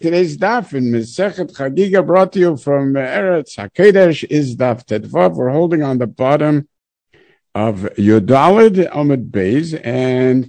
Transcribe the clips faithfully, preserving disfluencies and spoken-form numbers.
Today's daf in Masechet Chagiga brought to you from Eretz HaKodesh is daf Tedvav. We're holding on the bottom of Yodalid Amud Beis, and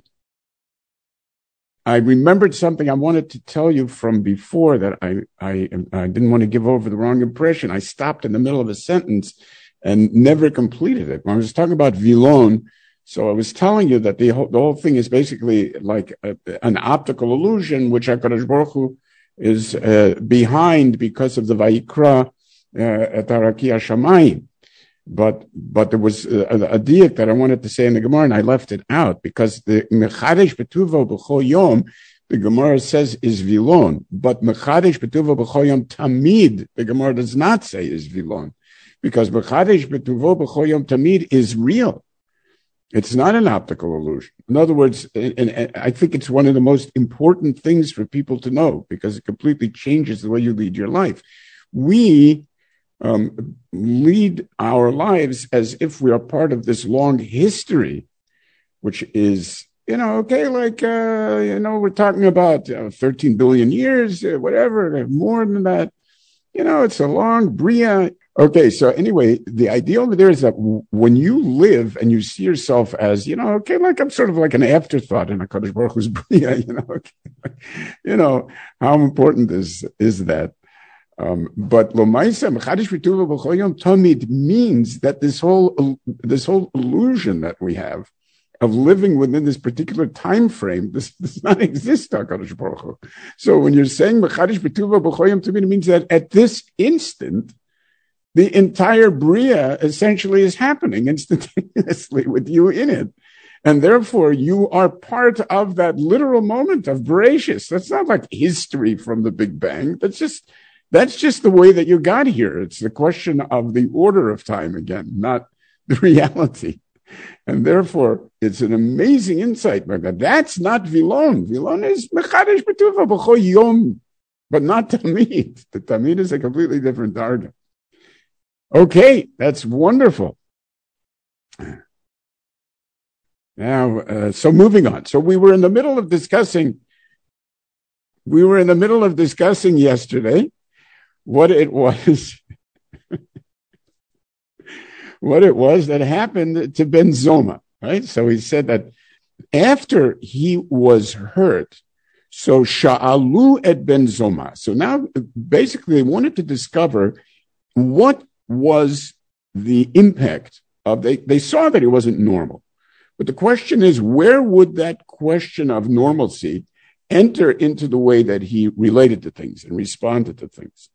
I remembered something I wanted to tell you from before that I, I, I didn't want to give over the wrong impression. I stopped in the middle of a sentence and never completed it. When I was talking about Vilon, so I was telling you that the whole, the whole thing is basically like a, an optical illusion, which HaKadosh Baruch Hu is uh, behind because of the Vayikra uh, at Araki Hashamayim. But but there was a, a, a diak that I wanted to say in the Gemara, and I left it out because the Mechadesh Betuvo B'chol Yom, the Gemara says is Vilon, but Mechadesh Betuvo B'chol Yom Tamid, the Gemara does not say is Vilon, because Mechadesh Betuvo B'chol Yom Tamid is real. It's not an optical illusion. In other words, and, and I think it's one of the most important things for people to know because it completely changes the way you lead your life. We um, lead our lives as if we are part of this long history, which is, you know, okay, like, uh, you know, we're talking about uh, thirteen billion years, uh, whatever, more than that. You know, it's a long Bria. Okay, so anyway, the idea over there is that w- when you live and you see yourself as, you know, okay, like I'm sort of like an afterthought in HaKadosh Baruch Hu's Bria, you know, okay. You know, how important is is that? Um, but Lomaisa Mechadish B'tuva B'chol Yom Tamid means that this whole this whole illusion that we have of living within this particular time frame, this does not exist, HaKadosh Baruch Hu. So when you're saying Mechadish B'tuva B'chol Yom Tamid, it means that at this instant, the entire Bria essentially is happening instantaneously with you in it. And therefore, you are part of that literal moment of Bereshis. That's not like history from the Big Bang. That's just, that's just the way that you got here. It's the question of the order of time again, not the reality. And therefore, it's an amazing insight. That's not Vilon. Vilon is Mechadesh B'tuva B'chol Yom, but not Tamid. The Tamid is a completely different target. Okay, that's wonderful. Now, uh, so moving on. So we were in the middle of discussing, we were in the middle of discussing yesterday what it was, what it was that happened to Ben Zoma, right? So he said that after he was hurt, so Sha'alu et Ben Zoma. So now basically they wanted to discover what was the impact of, they, they saw that he wasn't normal. But the question is, where would that question of normalcy enter into the way that he related to things and responded to things?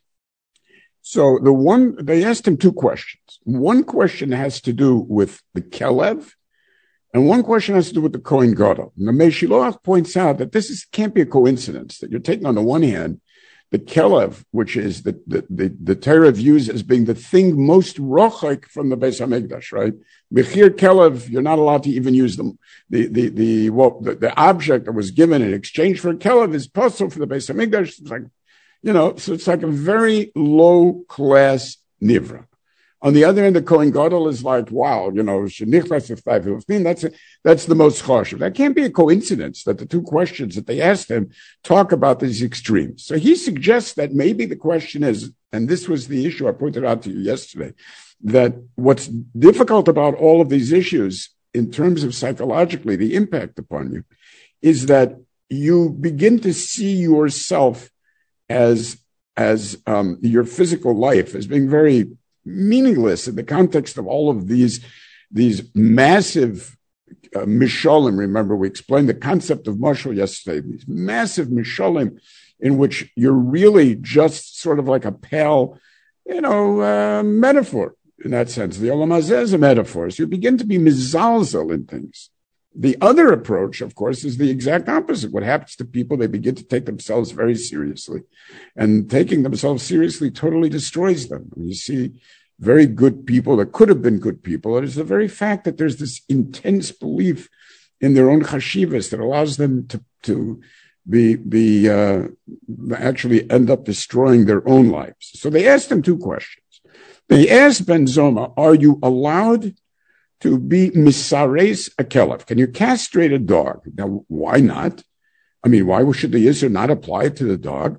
So the one, they asked him two questions. One question has to do with the Kelev, and one question has to do with the Kohen Gadol. And the Meshiloach points out that this is, can't be a coincidence, that you're taking on the one hand the Kelev, which is the, the, the, the Torah views as being the thing most rochik from the Beis HaMikdash, right? Mechir Kelev, you're not allowed to even use them. The, the, the, well, the, the object that was given in exchange for a Kelev is possible for the Beis HaMikdash. It's like, you know, so it's like a very low class Nivra. On the other end, the Kohen Gadol is like, wow, you know, that's a, that's the most choshev. That can't be a coincidence that the two questions that they asked him talk about these extremes. So he suggests that maybe the question is, and this was the issue I pointed out to you yesterday, that what's difficult about all of these issues in terms of psychologically the impact upon you is that you begin to see yourself as, as um, your physical life as being very meaningless in the context of all of these, these massive uh, mishalim. Remember, we explained the concept of mashal yesterday, these massive mishalim in which you're really just sort of like a pale, you know, uh, metaphor in that sense. The Olam Hazeh is a metaphor. So you begin to be mizalzel in things. The other approach, of course, is the exact opposite. What happens to people, they begin to take themselves very seriously. And taking themselves seriously totally destroys them. You see very good people that could have been good people. It is the very fact that there's this intense belief in their own chashivas that allows them to, to be, be uh, actually end up destroying their own lives. So they asked him two questions. They asked Ben Zoma, are you allowed to be misares a kelev? Can you castrate a dog? Now, why not? I mean, why should the Yisur not apply to the dog?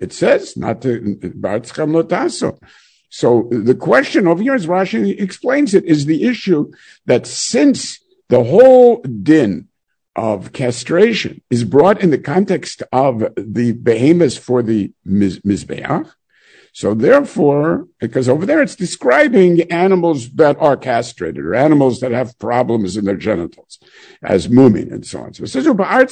It says not to ba'artzachem lo taso. So the question over here, as Rashi explains it, is the issue that since the whole din of castration is brought in the context of the behemoths for the miz- mizbeach, so therefore, because over there it's describing animals that are castrated or animals that have problems in their genitals, as mumin and so on. So it says,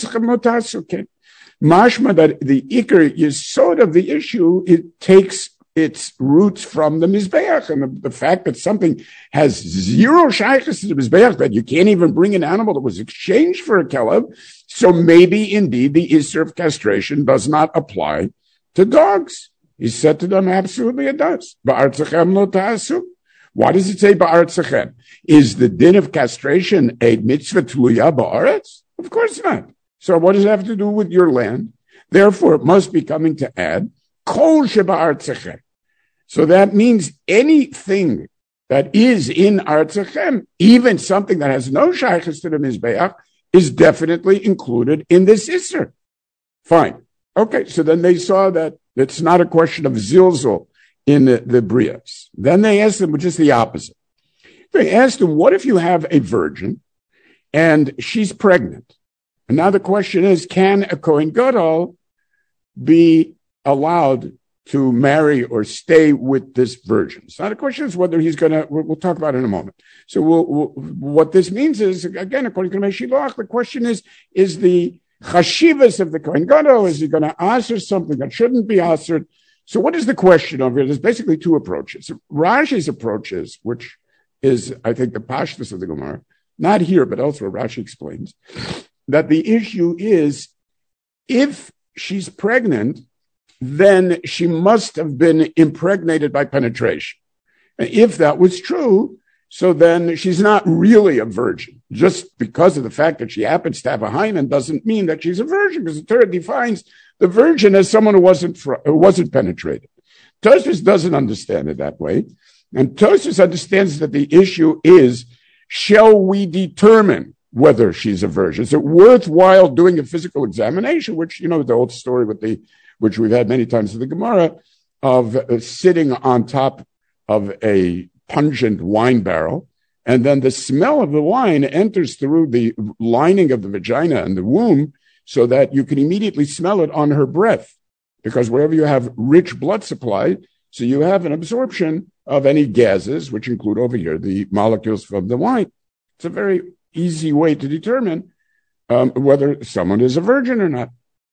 mashma, that the ikar yesod of the issue, it takes its roots from the mizbeach, and the, the fact that something has zero shaykhs to the mizbeach, that you can't even bring an animal that was exchanged for a keleb. So maybe indeed the issur of castration does not apply to dogs. He said to them, absolutely it does. Ba'artzachem lo ta'asu. Why does it say ba'artzachem? Is the din of castration a mitzvah tluya ba'aretz? Of course not. So what does it have to do with your land? Therefore, it must be coming to add kol sheba'artzachem. So that means anything that is in artzachem, even something that has no shaykhs to the mizbeach, is definitely included in this issur. Fine. Okay, so then they saw that it's not a question of zilzul in the, the brias. Then they asked them just the opposite. They asked them, what if you have a virgin and she's pregnant? And now the question is, can a Kohen Gadol be allowed to marry or stay with this virgin? So now the question is whether he's going to, we'll, we'll talk about it in a moment. So we'll, we'll, what this means is, again, according to Meshilach, the question is, is the chashivas of the Kohen Gadol, is he going to answer something that shouldn't be answered? So what is the question over here? There's basically two approaches. Rashi's approach is, which is, I think, the pashtus of the Gemara, not here, but elsewhere, Rashi explains, that the issue is, if she's pregnant, then she must have been impregnated by penetration. And if that was true, so then she's not really a virgin. Just because of the fact that she happens to have a hymen doesn't mean that she's a virgin, because the Torah defines the virgin as someone who wasn't who wasn't penetrated. Tosfos doesn't understand it that way. And Tosfos understands that the issue is, shall we determine whether she's a virgin? Is it worthwhile doing a physical examination, which, you know, the old story with the, which we've had many times in the Gemara, of uh, sitting on top of a pungent wine barrel, and then the smell of the wine enters through the lining of the vagina and the womb, so that you can immediately smell it on her breath, because wherever you have rich blood supply, so you have an absorption of any gases, which include over here the molecules from the wine. It's a very easy way to determine um, whether someone is a virgin or not.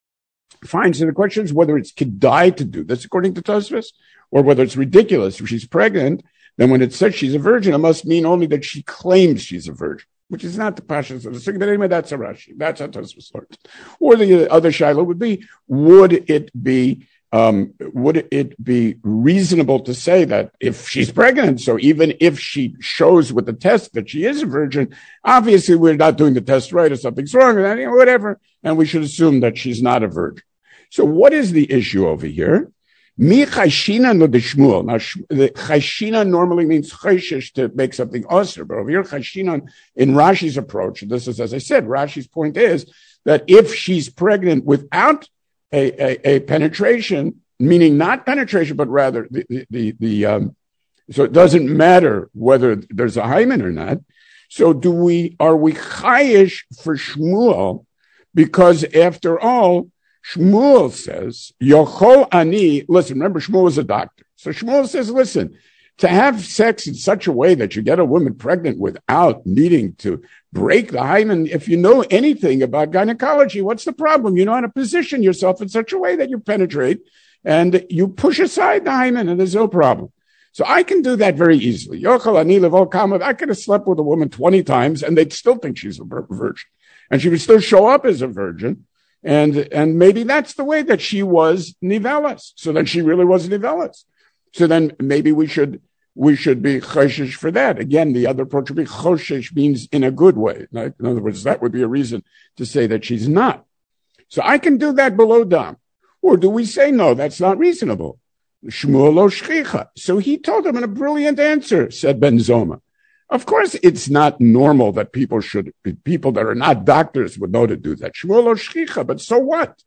Fine. So the question is whether it's kedai to do this, according to Tosfos, or whether it's ridiculous. If she's pregnant, then when it says she's a virgin, it must mean only that she claims she's a virgin, which is not the pashas of the Sugya. But anyway, that's a Rashi. That's how Tosfos learns. Or the other shaila would be: would it be um, would it be reasonable to say that if she's pregnant, so even if she shows with the test that she is a virgin, obviously we're not doing the test right, or something's wrong, or whatever, and we should assume that she's not a virgin. So what is the issue over here? Mi chayshina no de Shmuel. Now, the chayshina normally means chayshish, to make something usher, but over here, chayshina, in Rashi's approach, and this is, as I said, Rashi's point is that if she's pregnant without a, a, a penetration, meaning not penetration, but rather the, the, the, the um, so it doesn't matter whether there's a hymen or not. So do we, are we chayish for Shmuel? Because after all, Shmuel says, Yochol ani, listen, remember Shmuel is a doctor. So Shmuel says, listen, to have sex in such a way that you get a woman pregnant without needing to break the hymen, if you know anything about gynecology, what's the problem? You know how to position yourself in such a way that you penetrate and you push aside the hymen and there's no problem. So I can do that very easily. Yochol ani levol kama, I could have slept with a woman twenty times and they'd still think she's a virgin. And she would still show up as a virgin. And and maybe that's the way that she was nivelas. So then she really was nivelas. So then maybe we should we should be choshesh for that. Again, the other approach would be choshesh means in a good way. In other words, that would be a reason to say that she's not. So I can do that below dam. Or do we say, no, that's not reasonable? Shmuel lo shchicha. So he told him in a brilliant answer, said Ben Zoma. Of course, it's not normal that people should, people that are not doctors would know to do that. Shmuel lo shchicha, but so what?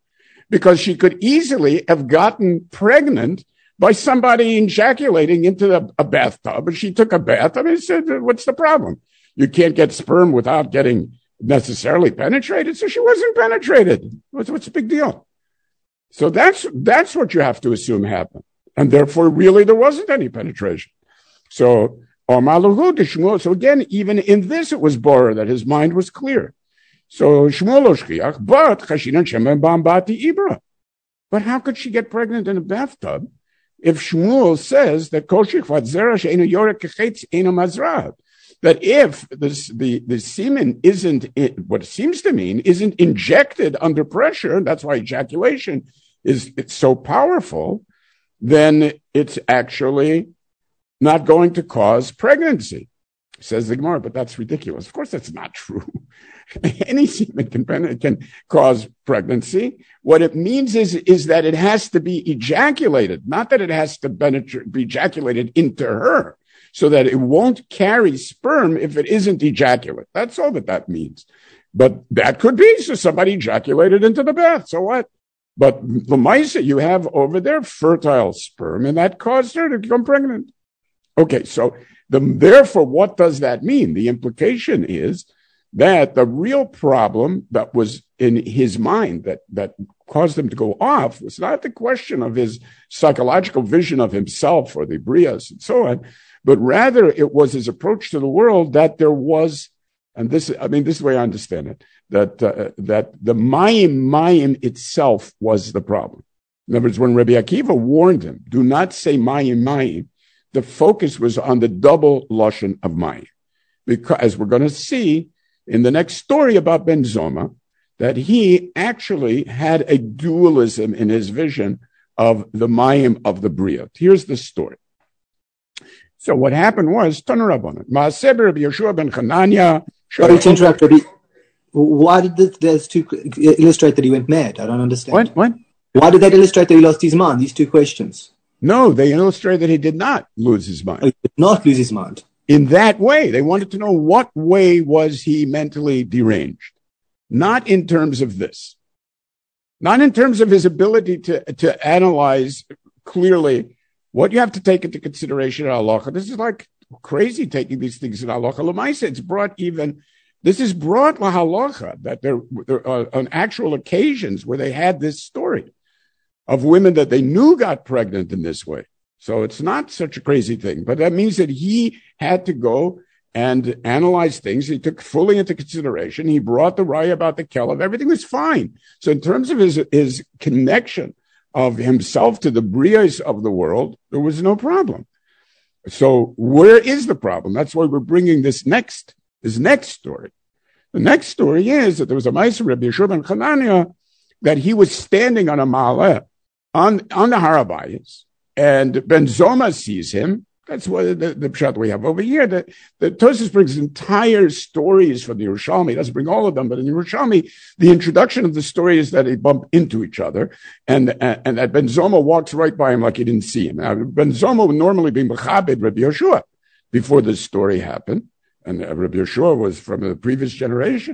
because she could easily have gotten pregnant by somebody ejaculating into the, a bathtub. And she took a bath. I mean, said, what's the problem? You can't get sperm without getting necessarily penetrated. So she wasn't penetrated. What's, what's the big deal? So that's, that's what you have to assume happened. And therefore, really, there wasn't any penetration. So, so again, even in this, it was Borer that his mind was clear. So Shmuel Oshkiach, but Chashinan Shemen Bambati Ibra. But how could she get pregnant in a bathtub if Shmuel says that Koshich Vatzera Sheinu Yorek Kechetz Eino Mazrav? That if this, the the semen isn't what it seems to mean isn't injected under pressure, that's why ejaculation is it's so powerful, then it's actually not going to cause pregnancy. Says the Gemara, but that's ridiculous. Of course, that's not true. Any semen can, can cause pregnancy. What it means is, is that it has to be ejaculated, not that it has to be ejaculated into her, so that it won't carry sperm if it isn't ejaculate. That's all that that means. But that could be, so somebody ejaculated into the bath, so what? But Lamaisa, you have over there fertile sperm, and that caused her to become pregnant. Okay, so the, therefore, what does that mean? The implication is that the real problem that was in his mind that, that caused him to go off was not the question of his psychological vision of himself or the Brias and so on, but rather it was his approach to the world that there was, and this, I mean, this is the way I understand it, that, uh, that the Mayim, Mayim itself was the problem. In other words, when Rabbi Akiva warned him, do not say Mayim, Mayim, the focus was on the double lashon of Mayim. Because, as we're going to see in the next story about Ben Zoma, that he actually had a dualism in his vision of the Mayim of the Bria. Here's the story. So what happened was, Tanurabanan, Maaseh Rabbi Yeshua ben Chananya. Sorry to interrupt, Rabbi. Why did this, those two illustrate that he went mad? I don't understand. What? What? Why did that illustrate that he lost his mind? These two questions. No, they illustrate that he did not lose his mind. Oh, he did not lose his mind. In that way, they wanted to know what way was he mentally deranged. Not in terms of this. Not in terms of his ability to, to analyze clearly what you have to take into consideration in halacha. This is like crazy taking these things in halacha. L'maisa, it's brought even, this is brought la halacha, that there, there are on actual occasions where they had this story of women that they knew got pregnant in this way. So it's not such a crazy thing, but that means that he had to go and analyze things. He took fully into consideration. He brought the raya about the kelev. Everything was fine. So in terms of his, his connection of himself to the brias of the world, there was no problem. So where is the problem? That's why we're bringing this next, this next story. The next story is that there was a Ma'aser Rabbi Yeshua ben Chananya that he was standing on a ma'aleh on, on the Har HaBayis, and Ben Zoma sees him. That's what the, the pshat we have over here. The, the Tosfos brings entire stories from the Yerushalmi. He doesn't bring all of them, but in the Yerushalmi, the introduction of the story is that they bump into each other, and and, and that Ben Zoma walks right by him like he didn't see him. Now, Ben Zoma would normally be Mechabed Rabbi Yeshua before this story happened, and Rabbi Yeshua was from the previous generation.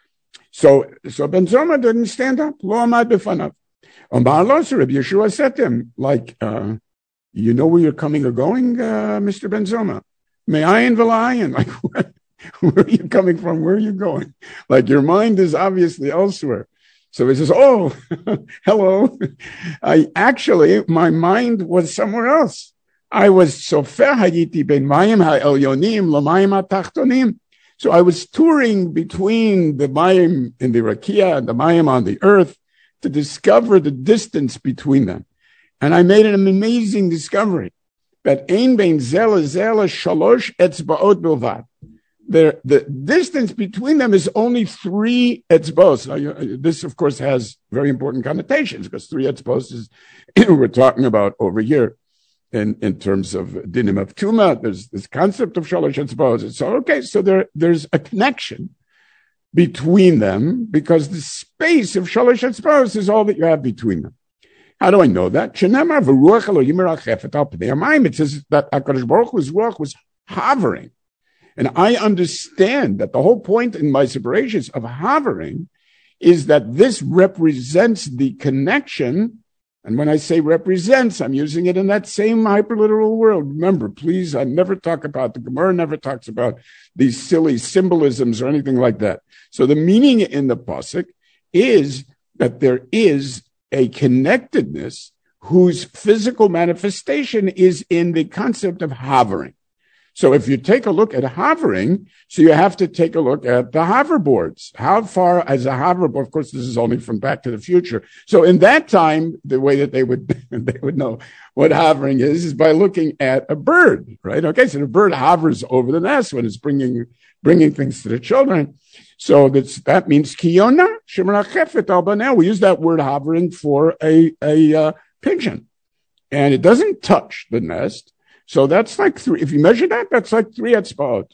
So, so Ben Zoma didn't stand up. Lo amad b'fanav. Omar lo, so Rabbi Yeshua said to him, like, uh, you know where you're coming or going, uh, Mister Ben Zoma? Me'ayin v'la'ayin. Like, where, where are you coming from? Where are you going? Like, your mind is obviously elsewhere. So he says, oh, hello. I actually, my mind was somewhere else. I was sofer hayiti ben mayim ha'elyonim l'mayim ha'tachtonim. So I was touring between the mayim in the rakia and the mayim on the earth to discover the distance between them. And I made an amazing discovery that ein bein zela zela shalosh etzbaot bilvad. The, the distance between them is only three etzbos. Now, you, this, of course, has very important connotations because three etzbos is we're talking about over here in, in terms of dinim of tuma. There's this concept of shalosh etzbos. So, okay, so there, there's a connection between them because the space of shalosh etzbos is all that you have between them. How do I know that? It says that HaKadosh Baruch Hu's ruach was hovering. And I understand that the whole point in my separations of hovering is that this represents the connection. And when I say represents, I'm using it in that same hyperliteral world. Remember, please, I never talk about, the Gemara never talks about these silly symbolisms or anything like that. So the meaning in the pasuk is that there is a connectedness whose physical manifestation is in the concept of hovering. So if you take a look at hovering, so you have to take a look at the hoverboards. How far as a hoverboard, of course, this is only from Back to the Future. So in that time, the way that they would, they would know what hovering is, is by looking at a bird, right? Okay. So the bird hovers over the nest when it's bringing, bringing things to the children. So that's, that means kiyona, shemerachefet al banel. We use that word hovering for a, a, uh, pigeon, and it doesn't touch the nest. So that's like three. If you measure that, that's like three etzbaot.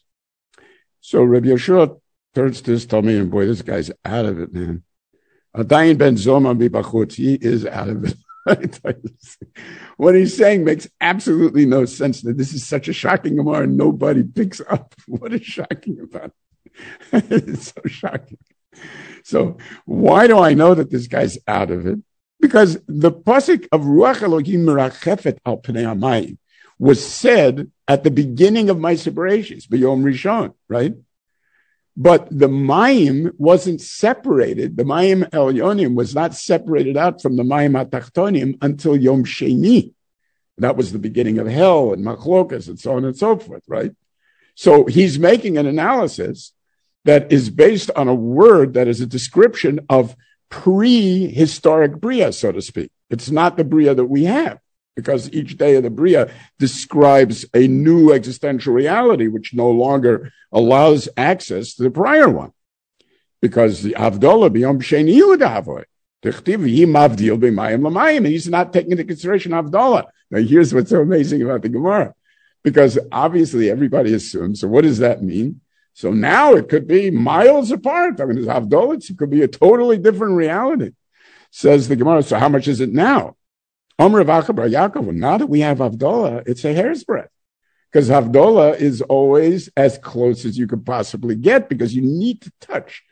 So Rabbi Yeshua turns to this Talmud, and boy, this guy's out of it, man. Adayin ben Zoma bibachutz. He is out of it. What he's saying makes absolutely no sense. That this is such a shocking Gemara, and nobody picks up. What is shocking about it? It's so shocking. So why do I know that this guy's out of it? Because the pasuk of Ruach Elohim merachefet al pnei hamayim was said at the beginning of Ma'aser Bereishis, B'Yom Rishon, right? But the Mayim wasn't separated. The Mayim Elyonim was not separated out from the Mayim Atachtonim until Yom Sheni. That was the beginning of hell and Machlokas and so on and so forth, right? So he's making an analysis that is based on a word that is a description of prehistoric Bria, so to speak. It's not the Bria that we have, because each day of the Bria describes a new existential reality which no longer allows access to the prior one. Because the Avdolah b'yom sheni yudavoy. And he's not taking into consideration Avdolah. Now here's what's so amazing about the Gemara. Because obviously everybody assumes, so what does that mean? So now it could be miles apart. I mean, there's Havdalah, it could be a totally different reality. Says the Gemara, so how much is it now? Omer Vachabar Yaakov, now that we have Havdalah, it's a hair's breadth. Because Havdalah is always as close as you could possibly get, because you need to touch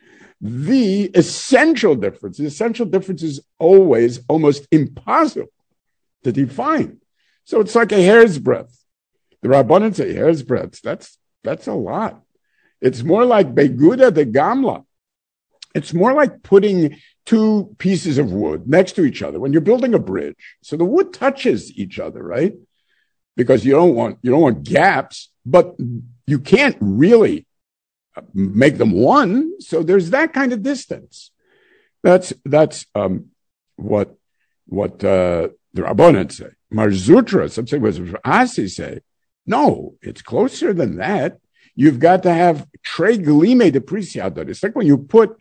the essential difference. The essential difference is always almost impossible to define. So it's like a hair's breadth. The Rabbanan say hair's breadth. That's, that's a lot. It's more like Beguda de Gamla. It's more like putting two pieces of wood next to each other when you're building a bridge. So the wood touches each other, right? Because you don't want, you don't want gaps, but you can't really make them one. So there's that kind of distance. That's, that's, um, what, what, uh, the Rabbanan say. Marzutra, some say, was Asi say, no, it's closer than that. You've got to have tre glime de prisiador. It's like when you put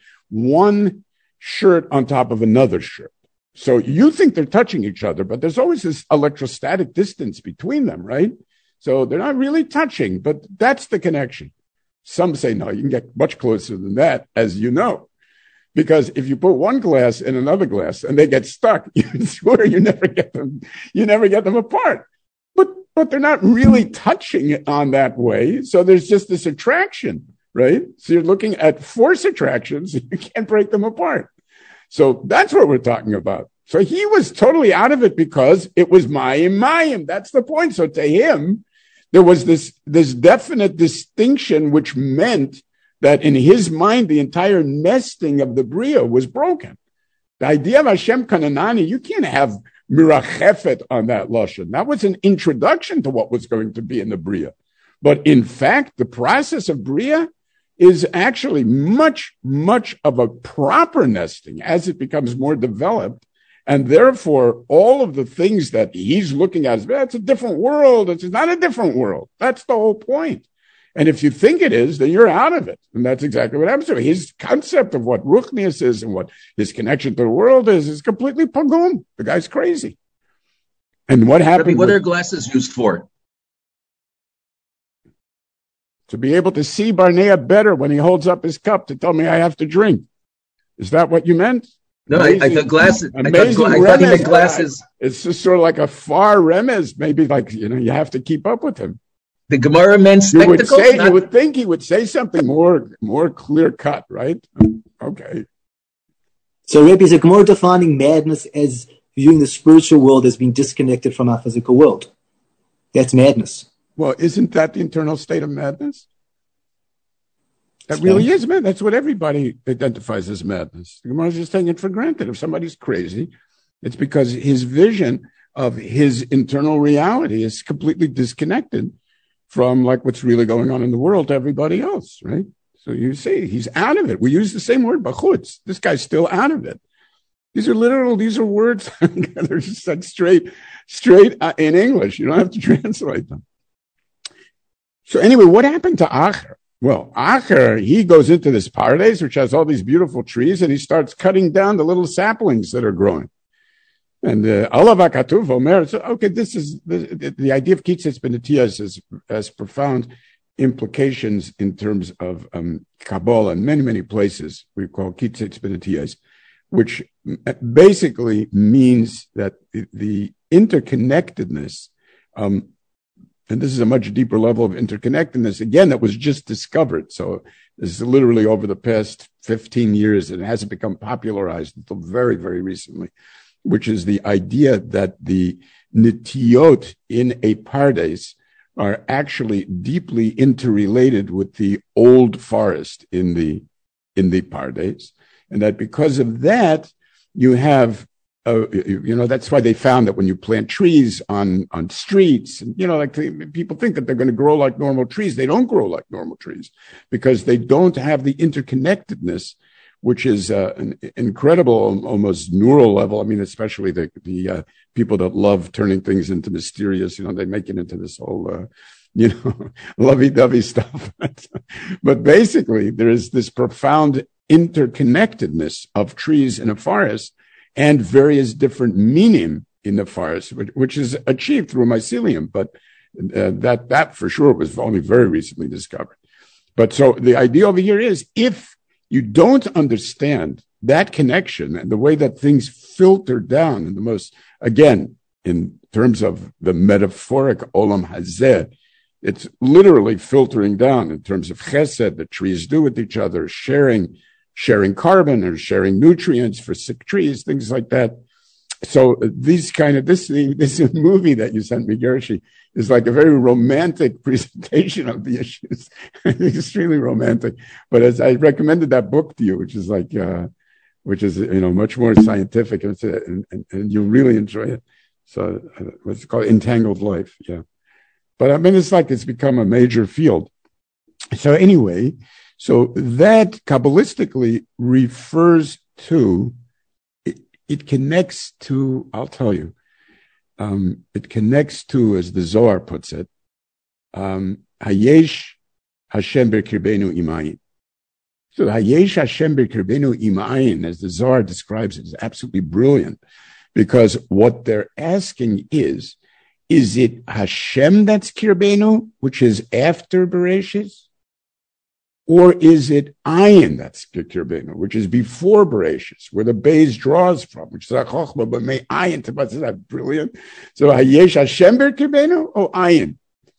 one shirt on top of another shirt. So you think they're touching each other, but there's always this electrostatic distance between them, right? So they're not really touching, but that's the connection. Some say, no, you can get much closer than that, as you know. Because if you put one glass in another glass and they get stuck, you swear you never get them, you never get them apart. But but they're not really touching on that way. So there's just this attraction, right? So you're looking at force attractions, you can't break them apart. So that's what we're talking about. So he was totally out of it because it was Mayim Mayim. That's the point. So to him, there was this, this definite distinction, which meant that in his mind, the entire nesting of the Bria was broken. The idea of Hashem Kananani, you can't have mirachefet on that lashon. That was an introduction to what was going to be in the Bria. But in fact, the process of Bria is actually much, much of a proper nesting as it becomes more developed. And therefore, all of the things that he's looking at, it's a different world. It's not a different world. That's the whole point. And if you think it is, then you're out of it. And that's exactly what happens to him. His concept of what Ruchnius is and what his connection to the world is, is completely pogrom. The guy's crazy. And what happened? Rabbi, what are glasses used for? To be able to see Barnea better when he holds up his cup to tell me I have to drink. Is that what you meant? No, amazing, I, I thought glasses. I thought, gla- I thought he meant glasses. It's just sort of like a far remez. Maybe like, you know, you have to keep up with him. The Gemara meant spectacles? You would, say, not- you would think he would say something more, more clear cut, right? Okay. So, Rebbe, is the Gemara defining madness as viewing the spiritual world as being disconnected from our physical world? That's madness. Well, isn't that the internal state of madness? That really is madness. That's what everybody identifies as madness. The Gemara is just taking it for granted. If somebody's crazy, it's because his vision of his internal reality is completely disconnected from like what's really going on in the world to everybody else, right? So you see, he's out of it. We use the same word, bachutz. This guy's still out of it. These are literal, these are words. They're just like straight, straight in English. You don't have to translate them. So anyway, what happened to Acher? Well, Acher, he goes into this paradise, which has all these beautiful trees, and he starts cutting down the little saplings that are growing. And Allah Katuv Omer, so, okay, this is the, the idea of Kitzitz Benetiyas has, has profound implications in terms of um, Kabbalah in many, many places. We call Kitzitz Benetiyas, which basically means that the, the interconnectedness, um, and this is a much deeper level of interconnectedness, again, that was just discovered. So this is literally over the past fifteen years, and it hasn't become popularized until very, very recently, which is the idea that the nitiyot in a pardes are actually deeply interrelated with the old forest in the, in the pardes. And that because of that, you have, uh, you know, that's why they found that when you plant trees on, on streets, and, you know, like people think that they're going to grow like normal trees. They don't grow like normal trees because they don't have the interconnectedness, which is uh, an incredible, almost neural level. I mean, especially the, the uh, people that love turning things into mysterious, you know, they make it into this whole, uh, you know, lovey-dovey stuff. But basically, there is this profound interconnectedness of trees in a forest and various different meaning in the forest, which, which is achieved through mycelium. But uh, that, that for sure was only very recently discovered. But so the idea over here is if you don't understand that connection and the way that things filter down in the most, again, in terms of the metaphoric olam hazeh, it's literally filtering down in terms of chesed that trees do with each other, sharing sharing carbon or sharing nutrients for sick trees, things like that. So these kind of, this, this movie that you sent me, Gershi, is like a very romantic presentation of the issues. Extremely romantic. But as I recommended that book to you, which is like, uh, which is, you know, much more scientific, and, and, and, and you'll really enjoy it. So uh, what's it called? Entangled Life. Yeah. But I mean, it's like it's become a major field. So anyway, so that Kabbalistically refers to, it, it connects to, I'll tell you, um, it connects to, as the Zohar puts it, um, Hayesh Hashem b'kirbenu imayin. So Hayesh Hashem b'kirbenu imayin, as the Zohar describes it, is absolutely brilliant, because what they're asking is, is it Hashem that's kirbenu, which is after Bereshis? Or is it ayin that's kirbenu, which is before Bereshis, where the Beis draws from, which is a chokhmah, but may ayin to, is that brilliant? So Hayesh Hashem kirbenu, or ayin?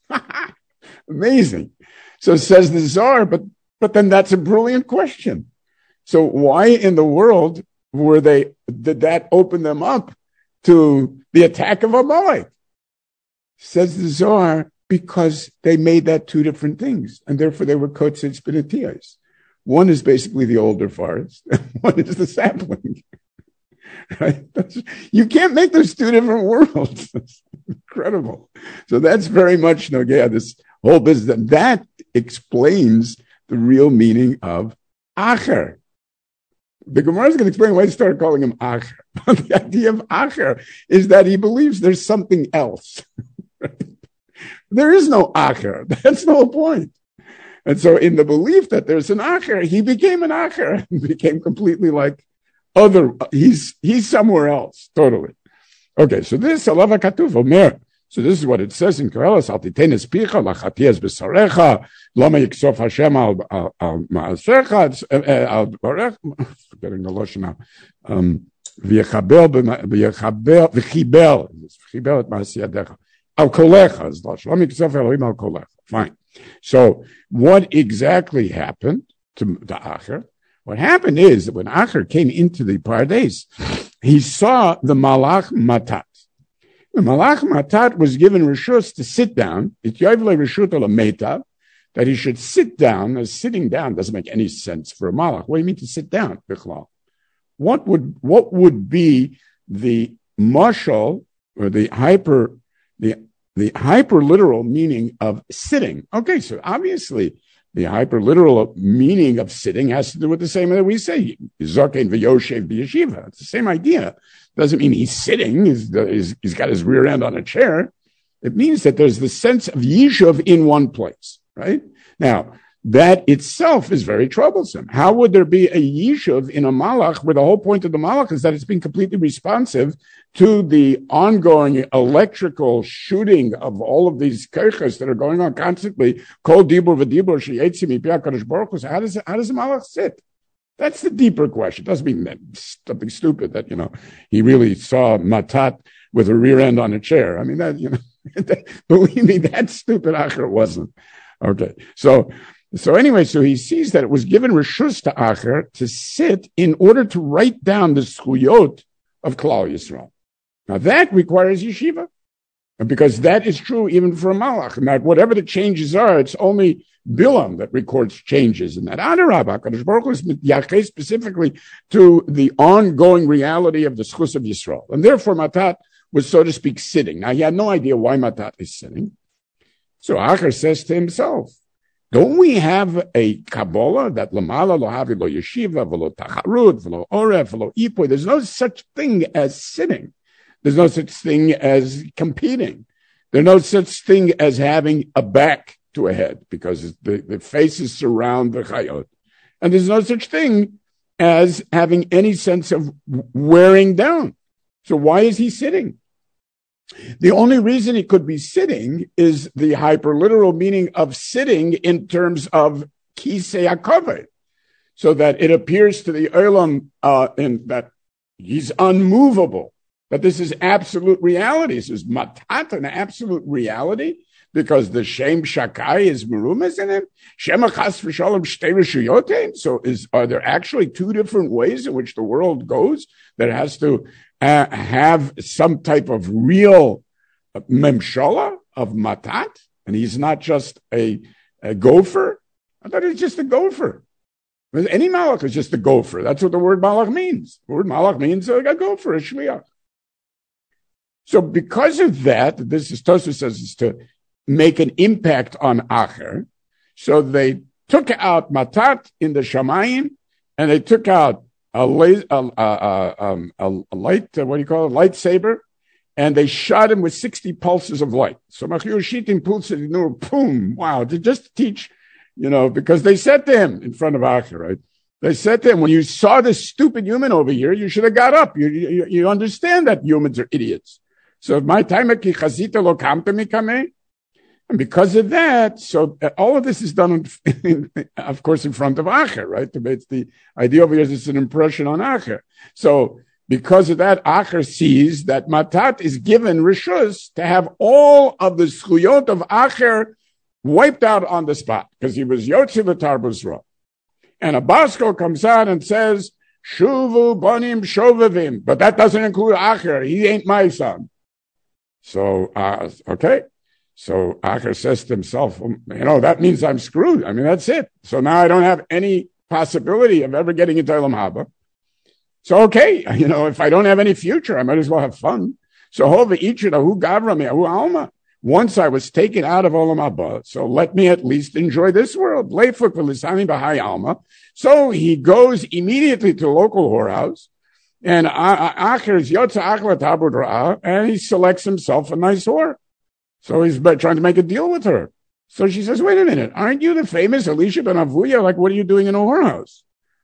Amazing. So says the Zohar, but but then that's a brilliant question. So why in the world were they, did that open them up to the attack of Amalek? Says the Zohar, because they made that two different things, and therefore they were kotzitz benetiyos. One is basically the older forest, and one is the sapling. Right? That's, you can't make those two different worlds. That's incredible. So that's very much Nogea, this whole business. That explains the real meaning of Acher. The Gemara is going to explain why he started calling him Acher. But the idea of Acher is that he believes there's something else. Right? There is no Acher. That's the whole point. And so in the belief that there's an Acher, he became an Acher and became completely like other. He's he's somewhere else, totally. Okay, so this, Alava Katuv Omer. So this is what it says in Koheles, Al titenes picha, lachatias besarecha, lama yiksof Hashem al ma'asecha, al barech, forgetting the Lashon now, v'yechabel, v'yechabel, v'chibel, v'chibel et ma'asiyadecha. Al kolecha is Lashon. Lama yiksof Elohim al kolecha. Fine. So what exactly happened to the Acher What happened is that when Acher came into the Pardes, he saw the Malach Matat. The Malach Matat was given Rishus to sit down. It Yoivle Rishut Meta, that he should sit down. As sitting down doesn't make any sense for a Malach. What do you mean to sit down, Bichlal? What would what would be the mashal or the hyper the the hyper literal meaning of sitting? Okay, so obviously the hyper literal meaning of sitting has to do with the same that we say Zokein v'yoshev b'yeshiva. It's the same idea. Doesn't mean he's sitting. He's, he's, he's got his rear end on a chair. It means that there's the sense of yishuv in one place, right? Now, that itself is very troublesome. How would there be a yishuv in a malach where the whole point of the malach is that it's been completely responsive to the ongoing electrical shooting of all of these keiches that are going on constantly? Kol dibur v'dibur sheyetzi mipi HaKadosh Baruch Hu. How does how does the malach sit? That's the deeper question. It doesn't mean that something stupid that, you know, he really saw Matat with a rear end on a chair. I mean, that, you know, that, believe me, that stupid Acher wasn't. Okay. So, so anyway, so he sees that it was given Rishus to Acher to sit in order to write down the Zchuyot of Klal Yisrael. Now that requires yeshiva. And because that is true even for a Malach. And that whatever the changes are, it's only Bilam that records changes in that. Adarabah, HaKadosh Baruch Hu is yacheh specifically to the ongoing reality of the Zchus of Yisrael. And therefore Matat was, so to speak, sitting. Now he had no idea why Matat is sitting. So Acher says to himself, don't we have a Kabbalah that Lamala lo havi lo yeshiva, v'lo tacharut, v'lo oref, v'lo ipoy? There's no such thing as sitting. There's no such thing as competing. There's no such thing as having a back to a head, because the, the faces surround the chayot. And there's no such thing as having any sense of wearing down. So why is he sitting? The only reason he could be sitting is the hyperliteral meaning of sitting in terms of kisei hakavod, so that it appears to the olam uh, in that he's unmovable, that this is absolute reality. This is matat, an absolute reality, because the Shem Shakai is merumas in him. Shem Achas v'Shalom Shtei Rishuyotein. So is, are there actually two different ways in which the world goes that has to uh, have some type of real memshala of matat? And he's not just a, a gopher. I thought he's just a gopher. Any malach is just a gopher. That's what the word malach means. The word malach means a, a gopher, a shliach. So because of that, this is Tosfos says is to make an impact on Acher. So they took out Matat in the Shamayim, and they took out a, a, a, a, um, a, a light, uh, what do you call it, lightsaber, and they shot him with sixty pulses of light. So Machir Shitin Pulsa, boom, wow, to just teach, you know, because they said to him in front of Acher, right? They said to him, when you saw this stupid human over here, you should have got up. You, you, you understand that humans are idiots. So my time ki chazita lo kamta mikame. And because of that, so all of this is done, in, of course, in front of Acher, right? It's the idea over here is it's an impression on Acher. So because of that, Acher sees that Matat is given Rishus to have all of the Zchuyot of Acher wiped out on the spot, because he was Yotzi L'Tarbus Ra. And a Basko comes out and says, Shuvu Bonim Shovavim, but that doesn't include Acher. He ain't my son. So, uh, okay. So Acher says to himself, well, you know, that means I'm screwed. I mean, that's it. So now I don't have any possibility of ever getting into Olam Haba. So, okay, you know, if I don't have any future, I might as well have fun. So, Hova Ichida, who Gavra me, who Alma. Once I was taken out of Olam Haba, so let me at least enjoy this world. Leifuk v'lisani b'hai Alma. So he goes immediately to a local whorehouse, and Acher is Yotza Achla Tabud Ra'ah, and he selects himself a nice whore. So he's trying to make a deal with her. So she says, wait a minute, aren't you the famous Elisha ben Avuya? Like, what are you doing in a whorehouse?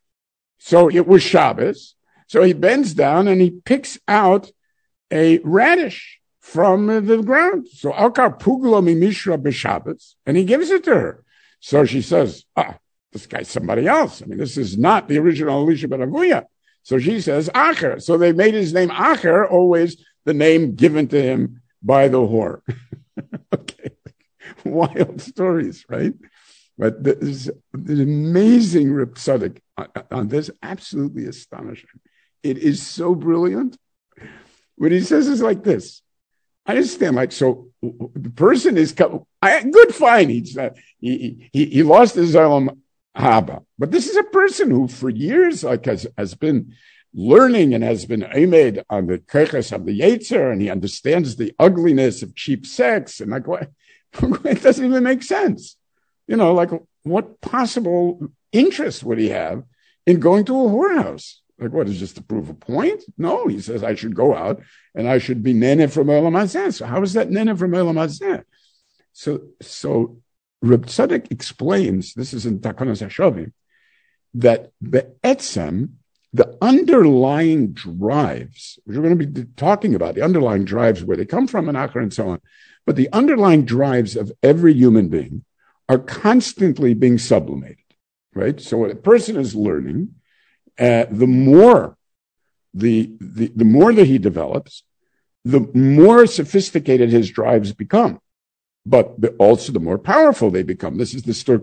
So it was Shabbos. So he bends down and he picks out a radish from the ground. So Alkar Puglo Mimishra b'Shabbos, and he gives it to her. So she says, ah, this guy's somebody else. I mean, this is not the original Elisha ben Avuya. So she says, Acher. So they made his name Acher, always the name given to him by the whore. Okay. Wild stories, right? But there's, there's amazing Reb Tzadok on, on this. Absolutely astonishing. It is so brilliant. What he says is like this. I understand, like, so the person is, I, good, fine. He's, uh, he, he, he lost his Olam Haba. But this is a person who for years, like, has, has been learning and has been aimed on the keches of the Yetzer, and he understands the ugliness of cheap sex. And like, what? It doesn't even make sense. You know, like, what possible interest would he have in going to a whorehouse? Like, what, is just to prove a point? No, he says, I should go out and I should be nene from Olam Hazeh. So how is that nene from Olam Hazeh? So, so Reb Tzadok explains, this is in Takanos HaShovim, that be'etzem, the underlying drives, which we're going to be talking about, the underlying drives, where they come from and Acher and so on, but the underlying drives of every human being are constantly being sublimated, right? So when a person is learning, Uh, the more the, the the more that he develops, the more sophisticated his drives become, but the, also the more powerful they become. This is the story.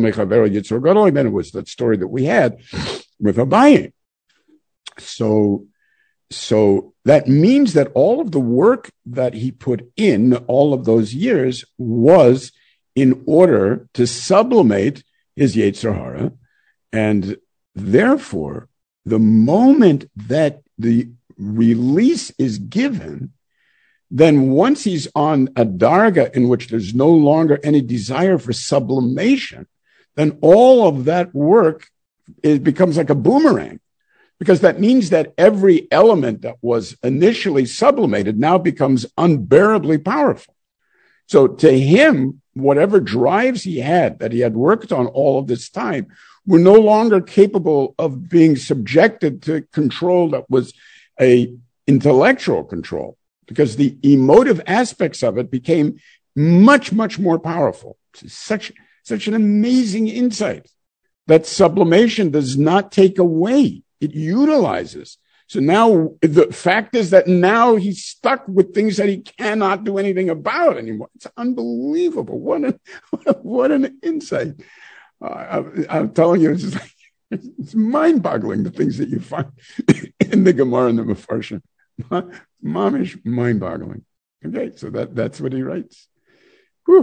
Then it was that story that we had with Abaye. So, so that means that all of the work that he put in all of those years was in order to sublimate his Yetzer Hara, and therefore, the moment that the release is given, then once he's on a darga in which there's no longer any desire for sublimation, then all of that work it becomes like a boomerang, because that means that every element that was initially sublimated now becomes unbearably powerful. So to him, whatever drives he had that he had worked on all of this time were no longer capable of being subjected to control that was a intellectual control, because the emotive aspects of it became much, much more powerful. Such, such an amazing insight that sublimation does not take away, it utilizes. So now the fact is that now he's stuck with things that he cannot do anything about anymore. It's unbelievable. What an, what an insight. Uh, I, I'm telling you, it's, just like, it's mind-boggling, the things that you find in the Gemara and the Mefarshim. Mamish, mind-boggling. Okay, so that, that's what he writes. Whew.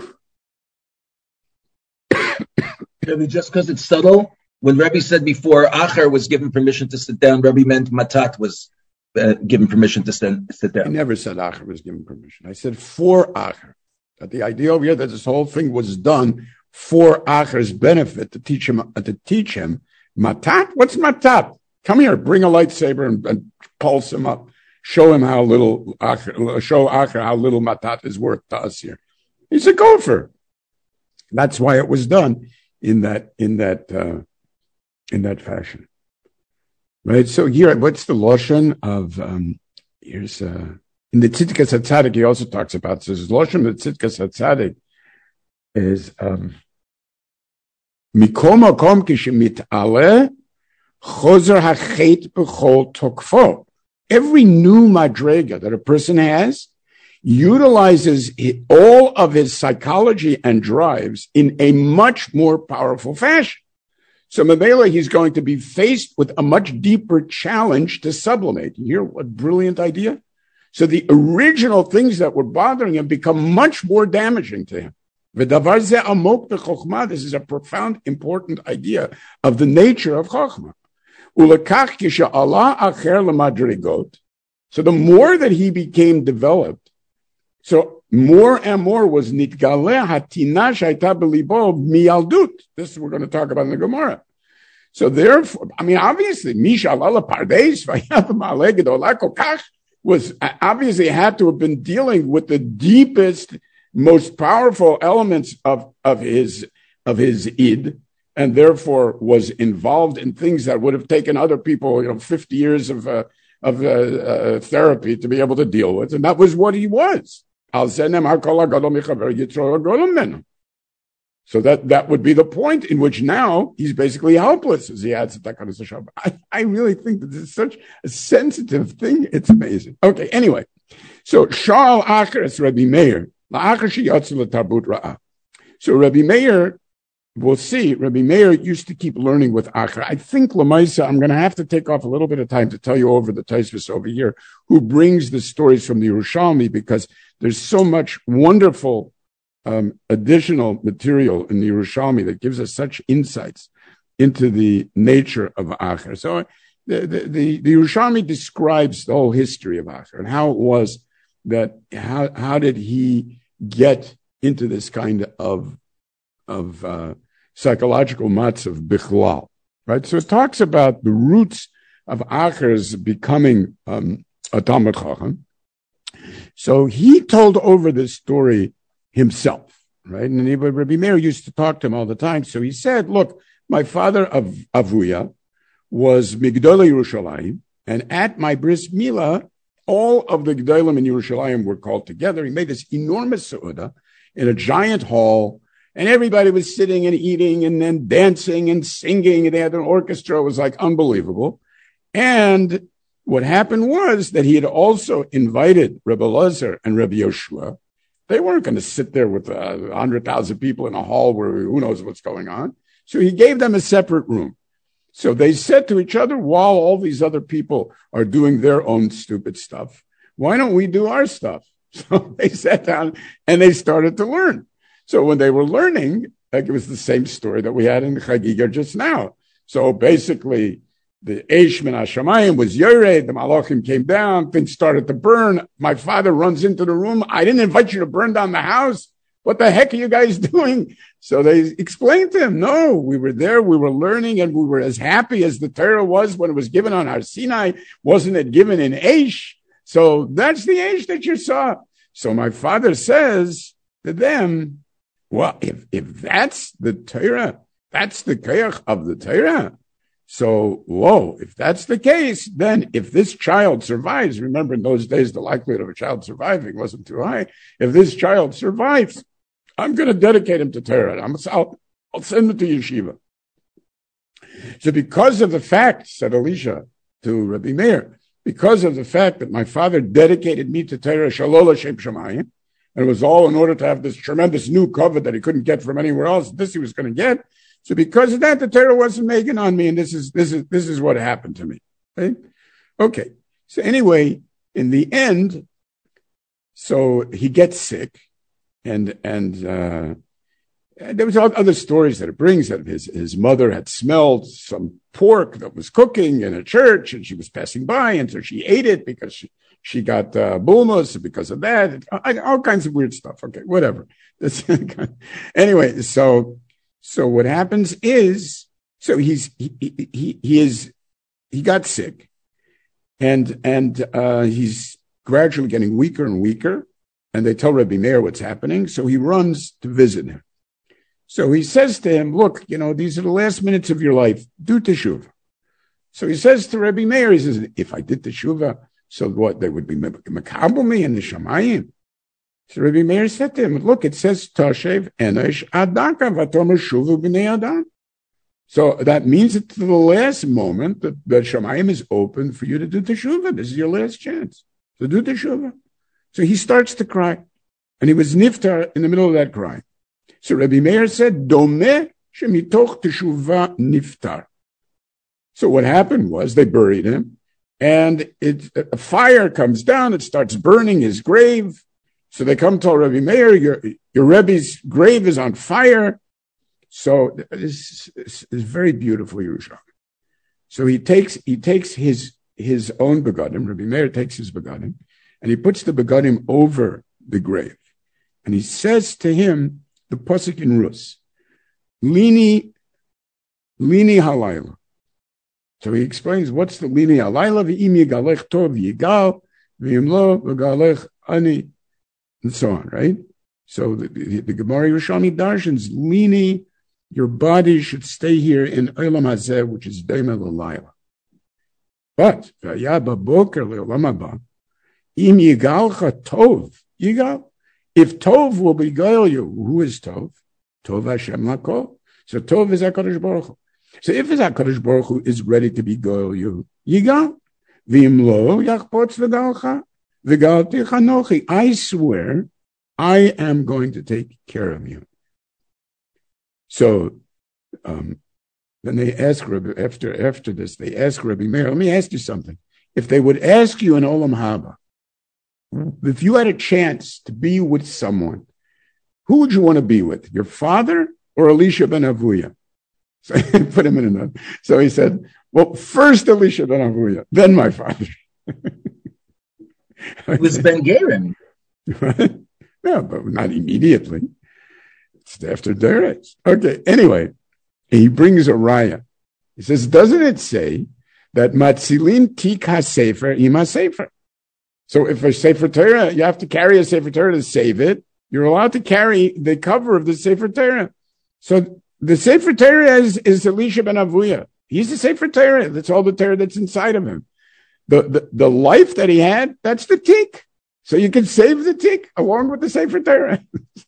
Rebbe, just because it's subtle, when Rebbe said before Acher was given permission to sit down, Rebbe meant Matat was uh, given permission to stand, sit down. I never said Acher was given permission. I said for Acher. That the idea over here that this whole thing was done for Acher's benefit, to teach him, uh, to teach him Matat. What's Matat? Come here, bring a lightsaber and, and pulse him up. Show him how little Acher, show Acher how little Matat is worth to us here. He's a gopher. That's why it was done in that in that uh, in that fashion, right? So here, what's the loshon of? Um, here's uh, in the Tzidkas HaTzadik. He also talks about this. Loshon of the Tzidkas HaTzadik is. Um, Mikom hakom kishemitale chozer hachet b'chol tokfo. Every new madrega that a person has utilizes all of his psychology and drives in a much more powerful fashion. So Mamela, he's going to be faced with a much deeper challenge to sublimate. You hear what brilliant idea? So the original things that were bothering him become much more damaging to him. This is a profound, important idea of the nature of Chokhmah. So the more that he became developed, so more and more was nitgaleh hatina shayta belibo miyaldut. This we're going to talk about in the Gemara. So therefore, I mean, obviously, Misha Allah Pardes was obviously had to have been dealing with the deepest, most powerful elements of, of his of his id, and therefore was involved in things that would have taken other people, you know, fifty years of uh, of uh, uh, therapy to be able to deal with, and that was what he was. So that, that would be the point in which now he's basically helpless, as he adds to I, I really think that this is such a sensitive thing. It's amazing. Okay, anyway. So Sha'al Acher is Rabbi Meir. So Rabbi Meir we'll see. Rabbi Meir used to keep learning with Acher. I think Lamaisa, I'm going to have to take off a little bit of time to tell you over the Tosfos over here, who brings the stories from the Yerushalmi, because there's so much wonderful um, additional material in the Yerushalmi that gives us such insights into the nature of Acher. So the, the, the, the Yerushalmi describes the whole history of Acher and how it was that, how, how did he get into this kind of, of, uh, psychological matzav bichlal, right? So it talks about the roots of Acher's becoming um, a Talmid Chacham. So he told over this story himself, right? And he, Rabbi Meir used to talk to him all the time. So he said, look, my father of Avuya was Migdolei Yerushalayim, and at my bris milah, all of the Gdolim in Yerushalayim were called together. He made this enormous seudah in a giant hall, and everybody was sitting and eating and then dancing and singing, and they had an orchestra. It was like unbelievable. And what happened was that he had also invited Rebbe Elazar and Rebbe Yoshua. They weren't going to sit there with uh, one hundred thousand people in a hall where who knows what's going on. So he gave them a separate room. So they said to each other, while all these other people are doing their own stupid stuff, why don't we do our stuff? So they sat down and they started to learn. So when they were learning, like it was the same story that we had in Chagiga just now. So basically, the Eish Min HaShamayim was Yored, the Malachim came down, things started to burn. My father runs into the room. I didn't invite you to burn down the house. What the heck are you guys doing? So they explained to him, no, we were there, we were learning, and we were as happy as the Torah was when it was given on Har Sinai. Wasn't it given in Eish? So that's the Eish that you saw. So my father says to them, well, if, if that's the Torah, that's the Koyach of the Torah. So, whoa, if that's the case, then if this child survives, remember in those days, the likelihood of a child surviving wasn't too high. If this child survives, I'm going to dedicate him to Torah. I'm, I'll, I'll send him to yeshiva. So because of the fact, said Elisha to Rabbi Meir, because of the fact that my father dedicated me to Torah, Shalol Hashem Shamayim, and it was all in order to have this tremendous new cover that he couldn't get from anywhere else, this he was going to get. So because of that, the Torah wasn't making on me, and this is this is this is what happened to me. Right? Okay. So anyway, in the end, so he gets sick, and and, uh, and there was other stories that it brings that his his mother had smelled some pork that was cooking in a church, and she was passing by, and so she ate it because she she got uh, bulmus because of that, all kinds of weird stuff. Okay, whatever. Anyway, so. So what happens is, so he's he he, he is he got sick, and and uh, he's gradually getting weaker and weaker. And they tell Rabbi Meir what's happening, so he runs to visit him. So he says to him, "Look, you know, these are the last minutes of your life. Do teshuvah." So he says to Rabbi Meir, he says, "If I did teshuvah, so what? They would be mekabel me in the shamayim." So Rabbi Meir said to him, look, it says, Toshev Enosh Adaka Vatomer Shuvu B'nei Adam. So that means that to the last moment, the, the Shamayim is open for you to do teshuvah. This is your last chance. So do teshuvah. So he starts to cry. And he was niftar in the middle of that crying. So Rabbi Meir said, Domeh shemitoch teshuvah niftar. So what happened was they buried him. And it, a fire comes down. It starts burning his grave. So they come to Rabbi Meir, your, your Rebbe's grave is on fire. So this is very beautiful, Yerushalmi. So he takes he takes his his own begadim, Rabbi Meir takes his begadim, and he puts the begadim over the grave. And he says to him, the pasuk in Rus, Lini, Lini halayla. So he explains, what's the Lini halayla? V'im yigalech tov yigal, v'im lo v'galech ani. And so on, right? So the, the, the Gemara Yerushalmi Darshans, Lini, your body should stay here in Olam Hazeh, which is Deimel L'Layla. But, V'yaba Boker L'Olam Haba, Im Yigalcha Tov, Yigal. If Tov will beguile you, who is Tov? Tov Hashem Lakol. So Tov is HaKadosh Baruch Hu. So if it's HaKadosh Baruch Hu is ready to beguile you, Yigal. V'im lo yachpotz v'galcha. I swear I am going to take care of you. So um, then they ask Rabbi, after, after this, they ask Rabbi Meir, let me ask you something. If they would ask you in Olam Haba, if you had a chance to be with someone, who would you want to be with? Your father or Elisha ben Avuya? So I put him in another. So he said, well, first Elisha ben Avuya, then my father. It was Ben Gerim. No, but not immediately. It's after Derez. Okay, anyway, he brings a raya. He says, doesn't it say that Matzilin Tik HaSefer Ima Sefer? So if a Sefer Torah, you have to carry a Sefer Torah to save it, you're allowed to carry the cover of the Sefer Torah. So the Sefer Torah is, is Elisha ben Avuya. He's the Sefer Torah. That's all the Torah that's inside of him. The, the, the life that he had, that's the Tik. So you can save the Tik along with the Sefer Torah.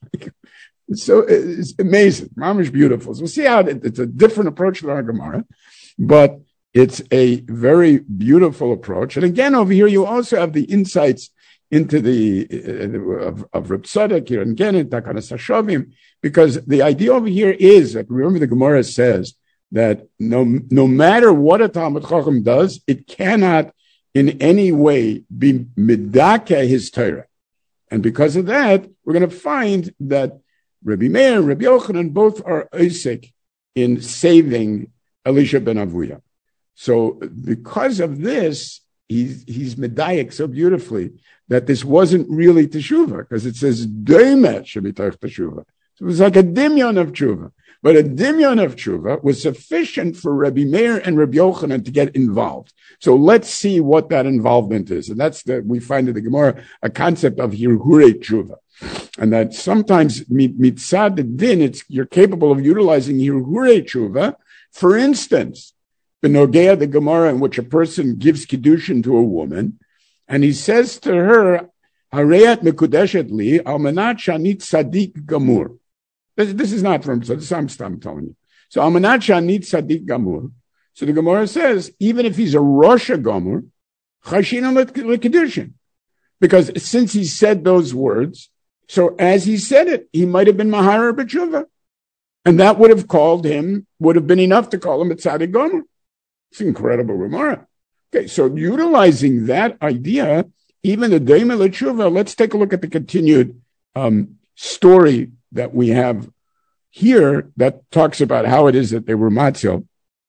So it's amazing. Mamish beautiful. So we'll see how it, it's a different approach to our Gemara, but it's a very beautiful approach. And again, over here, you also have the insights into the, uh, of, of Reb Tzadok here, and again, in Takanas HaShavim, because the idea over here is, like, remember the Gemara says that no, no matter what a Talmud Chacham does, it cannot in any way be midake his Torah. And because of that, we're going to find that Rabbi Meir and Rabbi Yochanan both are Isaac in saving Elisha ben Avuya. So because of this, he's, he's medayik so beautifully that this wasn't really teshuva, because it says Deimet shebitach teshuva. So it was like a dimyon of teshuva. But a dimyon of teshuva was sufficient for Rabbi Meir and Rabbi Yochanan to get involved. So let's see what that involvement is. And that's the, we find in the Gemara a concept of hirhure teshuva. And that sometimes mitzad the din, it's, you're capable of utilizing hirhure teshuva. For instance, Benogea, the Gemara in which a person gives kiddushin to a woman, and he says to her, Hareyat mekudeshet li, almanat shanit sadik gamur. This, this is not from, so this I'm, I'm telling you. So almanat shanit sadik gamur. So the Gemara says, even if he's a Rosh Gamur, chashina l'kiddushin. Because since he said those words, so as he said it, he might have been Mahara B'tshuva. And that would have called him, would have been enough to call him a Tzadik Gomer. It's incredible Gemara. Okay, so utilizing that idea, even the Deima L'tshuva, let's take a look at the continued um, story that we have here that talks about how it is that they were Matzil,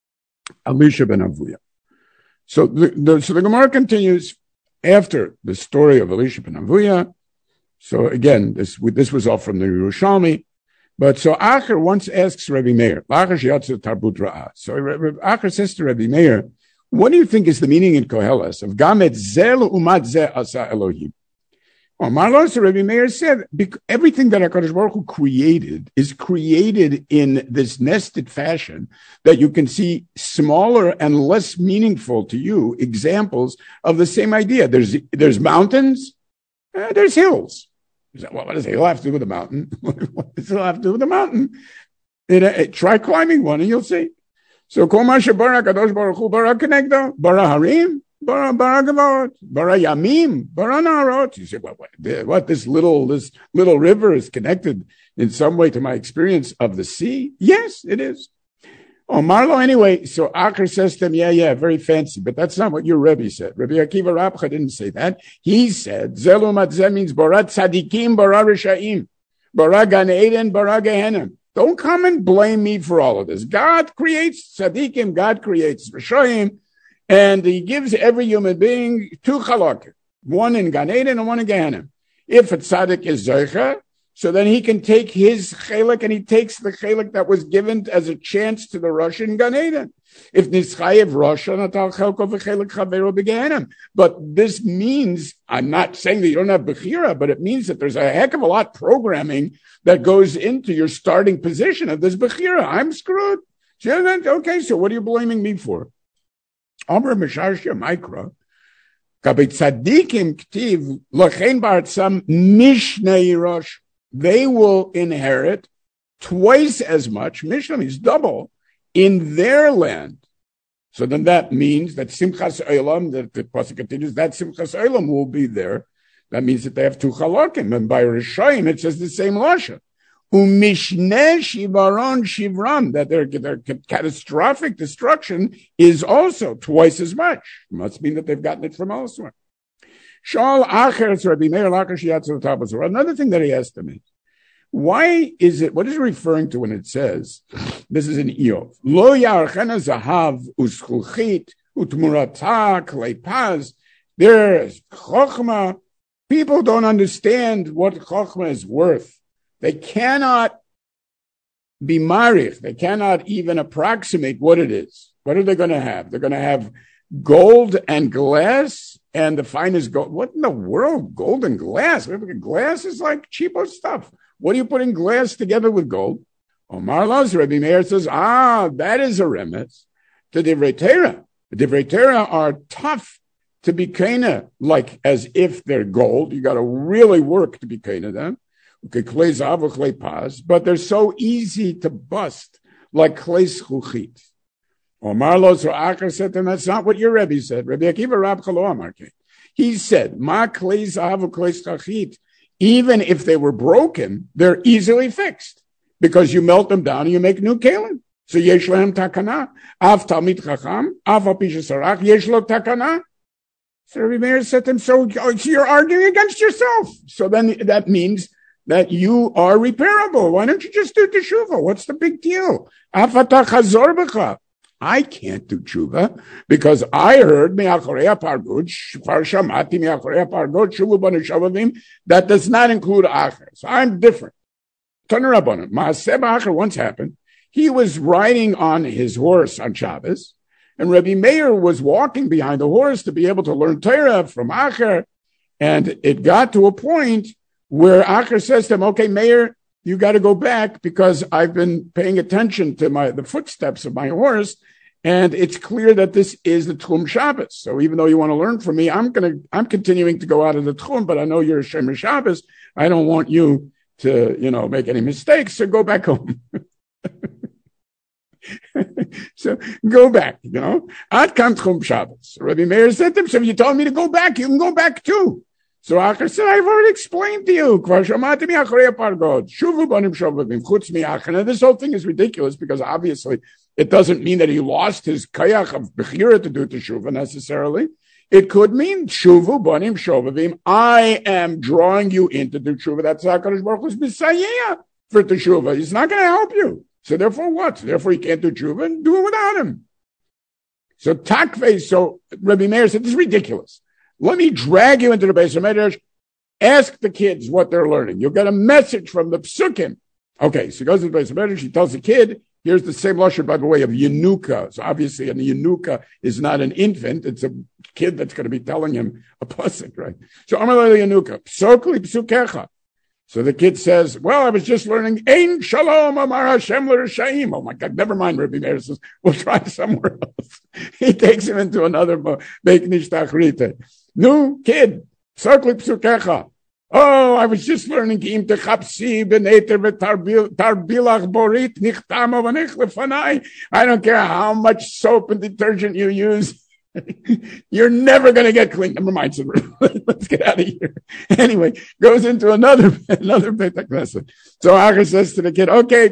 Elisha ben Avuya. So the, the, so the Gemara continues after the story of Elisha ben Avuya. So again, this this was all from the Yerushalmi. But so Acher once asks Rabbi Meir, so Acher says to Rabbi Meir, what do you think is the meaning in Koheles of Gamet Zel Umat Ze Asa Elohim? Well, Marlos Rabbi Meir said, everything that HaKadosh Baruch Hu created is created in this nested fashion that you can see smaller and less meaningful to you examples of the same idea. There's there's mountains, uh, there's hills. Well, what does a hill have to do with a mountain? What does it have to do with a mountain? It, uh, try climbing one and you'll see. So, Kol Masha Bara Kadosh Baruch Hu Bara Kenegdo, Bara Harim, Bara Bara Gavot, Bara Yamim, Bara Narot. You say, what, what, what? This little this little river is connected in some way to my experience of the sea? Yes, it is. Oh, Marlo, anyway, so Acher says to him, yeah, yeah, very fancy, but that's not what your Rebbe said. Rabbi Akiva Rabcha didn't say that. He said, Zelu Matzeh means Bara Tzadikim, Bara Rishaim, Bara Gan Eden, Bara Gehenim. Don't come and blame me for all of this. God creates Tzadikim, God creates Rishaim, and he gives every human being two chalak, one in Gan Eden and one in Gehenim. If a Tzadik is Zoicha, so then he can take his chelik, and he takes the chelik that was given as a chance to the Rosh in Gan Eden. If nischayev Rosh, natal chelko v'chelik chavero b'gehenim. But this means, I'm not saying that you don't have bechira, but it means that there's a heck of a lot programming that goes into your starting position of this bechira. I'm screwed. Okay, so what are you blaming me for? Amr Misharsha Mikra. Kabit tzadikim ktiv lochein ba'atzam mishnei Rosh. They will inherit twice as much, Mishnah means double, in their land. So then that means that Simchas Olam, that the pasuk continues, that Simchas Olam will be there. That means that they have two chalakim, and by Rishayim it says the same lashon. Umishne shivaron shivram, that their, their catastrophic destruction is also twice as much. It must mean that they've gotten it from elsewhere. Shal acher Rabbi Meir lacher shiatzu l'tabasur. Another thing that he asked him is, why is it, what is it referring to when it says, this is in Eov, Lo yarchena zahav uschulchit utmurata klepaz. There's chokhmah. People don't understand what chokhmah is worth. They cannot be marich. They cannot even approximate what it is. What are they going to have? They're going to have gold and glass and the finest gold. What in the world? Gold and glass? Glass is like cheapo stuff. What are you putting glass together with gold? Omar Loz, Rabbi Meir says, ah, that is a remez to Divrei Torah. The Divrei Torah are tough to be kana, like as if they're gold. You got to really work to be kana them. Okay, clay zav or clay paz, but they're so easy to bust, like clay schuchit. Omar lo Akar said to him, that's not what your Rebbe said. Rabbi Akiva Rab Chalo Amar. He said, ma clay zav or clay schuchit, even if they were broken, they're easily fixed because you melt them down and you make new kalim. So yesh lahem takana, av talmid chacham, av apisha sarach, yesh lo takana. So Rabbi Meir said to him, so you're arguing against yourself. So then that means that you are repairable. Why don't you just do teshuva? What's the big deal? I can't do teshuva because I heard that does not include acher. So I'm different. Once happened, he was riding on his horse on Shabbos, and Rabbi Meir was walking behind the horse to be able to learn Torah from acher, and it got to a point where Acher says to him, okay, Meir, you got to go back because I've been paying attention to my the footsteps of my horse, and it's clear that this is the Tchum Shabbos. So even though you want to learn from me, I'm gonna I'm continuing to go out of the Tchum, but I know you're a Shomer Shabbos. I don't want you to, you know, make any mistakes, so go back home. So go back, you know. Ad kan Tchum Shabbos. Rabbi Meir said to him, so if you told me to go back, you can go back too. So Acher said, I've already explained to you. This whole thing is ridiculous because obviously it doesn't mean that he lost his kayach of bechira to do teshuva necessarily. It could mean shuvu banim shovavim. I am drawing you into the teshuva. That's HaKadosh Baruch Hu's Messiah for teshuva. He's not going to help you. So therefore what? Therefore he can't do teshuva and do it without him. So takve, so Rabbi Meir said, this is ridiculous. Let me drag you into the Beis HaMedrash. Ask the kids what they're learning. You'll get a message from the psukim. Okay, so he goes to the Beis HaMedrash. He tells the kid, here's the same lashon, by the way, of Yenuka. So obviously, a Yenuka is not an infant. It's a kid that's going to be telling him a pasuk, right? So Amar le Yenuka, psokli psukecha. So the kid says, well, I was just learning, Ein Shalom Amar Hashem l'Reshaim. Oh my God, never mind, Rabbi Meir says, we'll try somewhere else. He takes him into another Beik Nishtachrite. No, kid, Sokli Psukecha. Oh, I was just learning, Im Techapsi Beneter Tarbilach Borit Nichtamo Vanech Lefanai. I don't care how much soap and detergent you use. You're never going to get clean. Never mind. So let's get out of here. Anyway, goes into another another Beit HaKnesset. So Acher says to the kid, okay,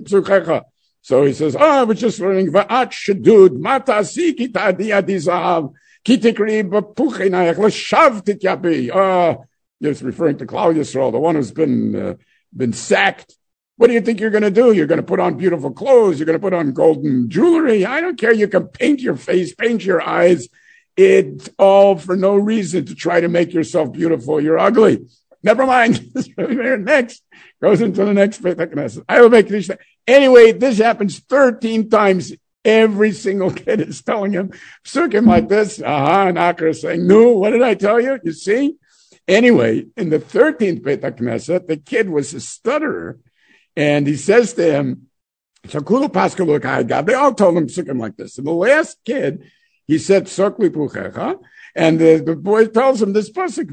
so he says, oh, I was just learning, Va'at Shadud, Mata Si Kita Adi Zahav, Kitikri Bapuchinayach, Lashav Tityabi. Oh, it's referring to Klal Yisrael, the one who's been uh, been sacked. What do you think you're going to do? You're going to put on beautiful clothes. You're going to put on golden jewelry. I don't care. You can paint your face, paint your eyes. It's all for no reason to try to make yourself beautiful. You're ugly. Never mind. Next. Goes into the next Beit HaKnesset. I will make this. Anyway, this happens thirteen times. Every single kid is telling him, psukim like this. Aha, and Acher is saying, no, what did I tell you? You see? Anyway, in the thirteenth Beit HaKnesset, the kid was a stutterer. And he says to him, they all told him psukim like this. And the last kid, he said, Sokli Puchecha, and the, the boy tells him this pasuk,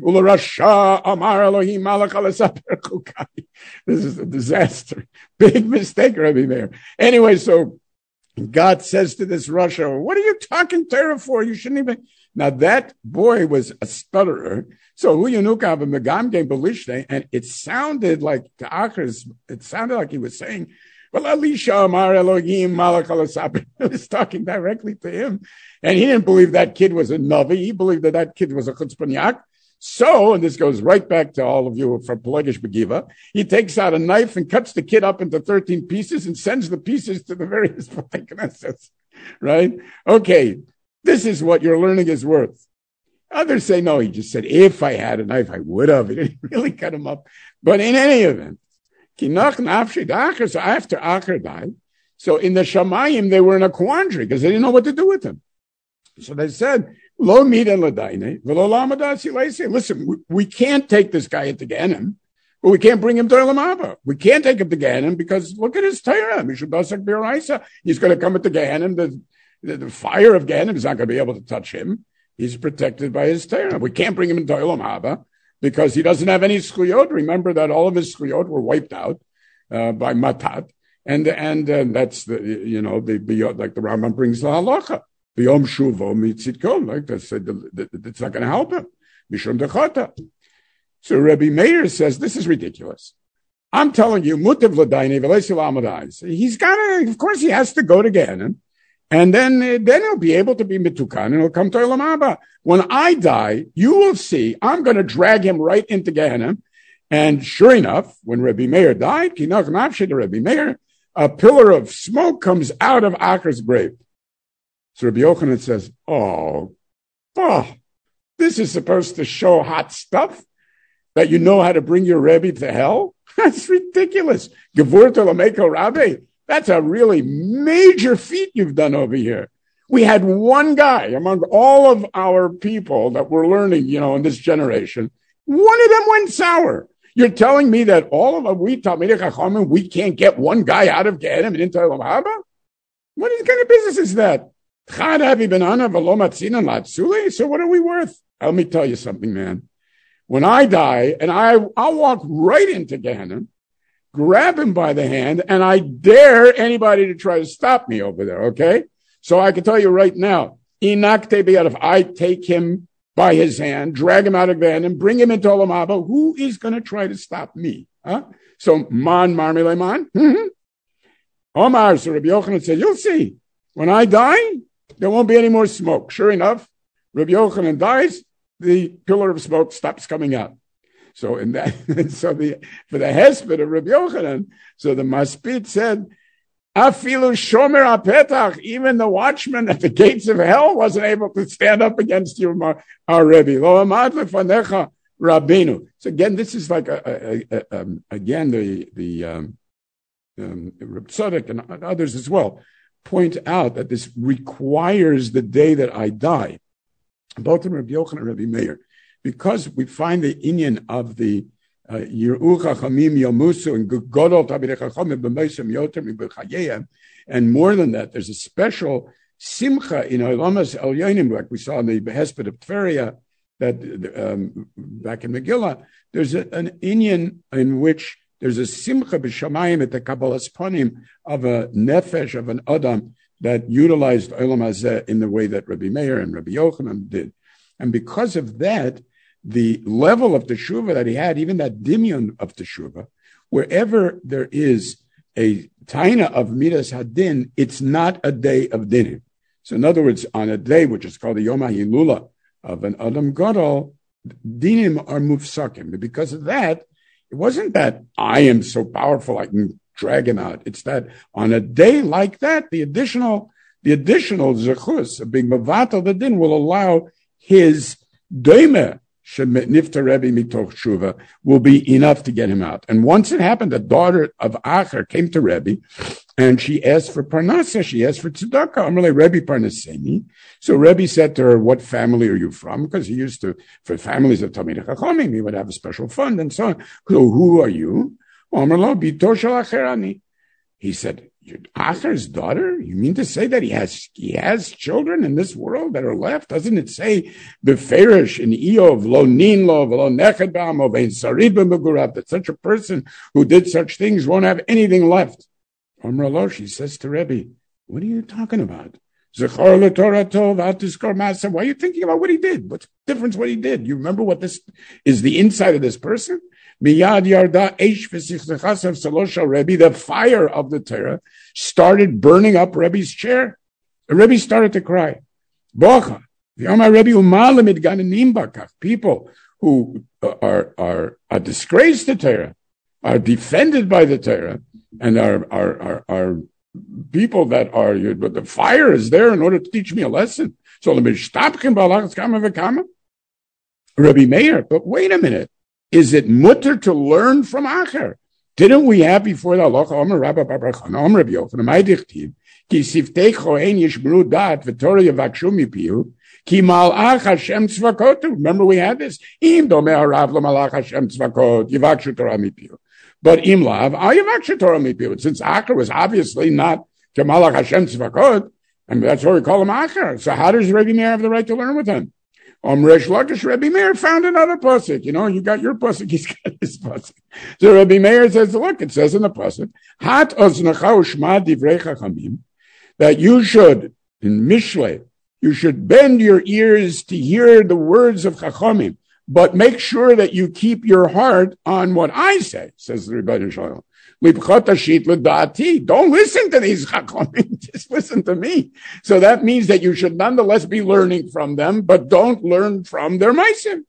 this is a disaster. Big mistake, Rabbi Meir. Anyway, so God says to this Rasha, what are you talking Torah for? You shouldn't even. Now that boy was a stutterer. So Hu Yanuka Megamge Belishne, and it sounded like to Acher's, it sounded like he was saying, well, Elisha Amar Elohim Malach Alasab. He was talking directly to him. And he didn't believe that kid was a Navi. He believed that that kid was a Chutzpaniak. So, and this goes right back to all of you from Pelegish Begiva, he takes out a knife and cuts the kid up into thirteen pieces and sends the pieces to the various Knesset. Right? Okay, this is what your learning is worth. Others say, no, he just said, if I had a knife, I would have. He didn't really cut him up. But in any event, so after Acher died, so in the Shamayim, they were in a quandary because they didn't know what to do with him. So they said, Lo mida l'daine, v'lo lamadasi leise. Listen, we, we can't take this guy into Gehenim, but we can't bring him to Olam Haba. We can't take him to Gehenim because look at his Torah. He's going to come into Gehenim. The, the, the fire of Gehenim is not going to be able to touch him. He's protected by his Torah. We can't bring him into Olam Haba because he doesn't have any schuyot. Remember that all of his schuyot were wiped out uh, by Matat. And and uh, that's, the you know, the, the like the Rambam brings the halacha. B'yom shuvo mitzitko, like that said, it's not going to help him. Mishum dechata. So Rabbi Meir says, this is ridiculous. I'm telling you, mutav l'dainei v'leisi l'amadai. He's got to, of course he has to go to Gehenim, and then, then he'll be able to be mitukan, and he'll come to Olam Haba. When I die, you will see, I'm going to drag him right into Gehenim, and sure enough, when Rabbi Meir died, kinach nafshe to Rabbi Meir, a pillar of smoke comes out of Acher's grave. So Rabbi Yochanan says, oh, oh, this is supposed to show hot stuff, that you know how to bring your Rebbe to hell? That's ridiculous. Gevurta l'meiko Rabbi, that's a really major feat you've done over here. We had one guy among all of our people that we're learning, you know, in this generation. One of them went sour. You're telling me that all of us, we Talmidei Chachamim, we can't get one guy out of Gehenim and into Olam Haba? What kind of business is that? So what are we worth? Let me tell you something, man. When I die, and I, I'll walk right into Gehenim, grab him by the hand, and I dare anybody to try to stop me over there, okay? So I can tell you right now, if I take him by his hand, drag him out of Gehenim, bring him into Olam Haba, who is going to try to stop me? Huh? So, man, marmile man. Omar, so Rabbi Yochanan said, you'll see. When I die, there won't be any more smoke. Sure enough, Rabbi Yochanan dies, the pillar of smoke stops coming out. So in that, so the for the hesped of Rabbi Yochanan, so the Maspid said, Afilu shomer apetach, even the watchman at the gates of hell wasn't able to stand up against you, our Rebbe. Lo amad lefanecha Rabbeinu. So again, this is like a, a, a, a, um, again the the um, um, Reb Tzadok and others as well point out that this requires the day that I die, both in Rabbi Yochanan and Rabbi Meir, because we find the inyan of the Yiru Chachamim Yomusu and Godol Talmidei Chachamim b'Meisem Yoter B'Chayeihem, and more than that, there's a special simcha in Olamas Elyonim, like we saw in the Hesped of Tveria, that um, back in Megillah, there's a, an inyan in which there's a simcha b'shamayim at the Kabbalas Panim of a nefesh, of an adam, that utilized Olam Hazeh in the way that Rabbi Meir and Rabbi Yochanan did. And because of that, the level of teshuvah that he had, even that dimyon of teshuvah, wherever there is a taina of midas hadin, it's not a day of dinim. So in other words, on a day which is called the Yom HaHilula of an Adam Gadol, dinim are mufsakim. And because of that, it wasn't that I am so powerful I can drag him out. It's that on a day like that, the additional, the additional zechus of being mavatal the din will allow his doimer shemnifta Rebbe mitoch shuva will be enough to get him out. And once it happened, the daughter of Acher came to Rebbe, and she asked for parnasa. She asked for tzedakah. Amalei Rebbe parnaseni. So Rebbe said to her, "What family are you from?" Because he used to, for families of Talmidei Chachamim, he would have a special fund and so on. So who are you? Amalei bito shel Acherani. He said, "You're Acher's daughter? You mean to say that he has he has children in this world that are left? Doesn't it say beferish in Eov lo nin lo lo nechad ba'amo vein sarid b'megurav, that such a person who did such things won't have anything left?" Amar lo, she says to Rebbe, "What are you talking about? Zechor leTorah tov, al tizkor ma'asav. Why are you thinking about what he did? What's the difference what he did? You remember what this is the inside of this person? Miyad yarda eish v'sichsechasav salosha Rebbe. The fire of the Torah started burning up Rebbe's chair. The Rebbe started to cry. Bocha. People who are, are, are disgraced to Torah, are defended by the Torah, and are, are, are, are people that are, but the fire is there in order to teach me a lesson. So Rabbi Meir, but wait a minute. Is it mutter to learn from Acher? Didn't we have before the halacha, Omer Rabba Babrachon, Omer Rabbi Yochanan, my dichtiv, ki siftei chohen yishmru dat, v'torah yavakshu mipiu, ki malach Hashem tzvakotu. Remember we had this? Im domeh harav l'malach Hashem tzvakot, yavakshu Torah mipiu. But im lav, al yavakshu Torah mipiu. Since Acher was obviously not ki malach Hashem tzvakot, and that's why we call him Acher. So how does Rabbi Meir have the right to learn with him? Um, Resh Lakish, Rabbi Meir found another pasuk. You know, you got your pasuk, he's got his pasuk. So Rabbi Meir says, look, it says in the pasuk, Hat oznacha ushma divrei chachamim, that you should, in Mishlei, you should bend your ears to hear the words of chachamim, but make sure that you keep your heart on what I say, says the Rebbe Shalom. Don't listen to these chachamim, just listen to me. So that means that you should nonetheless be learning from them, but don't learn from their meisim.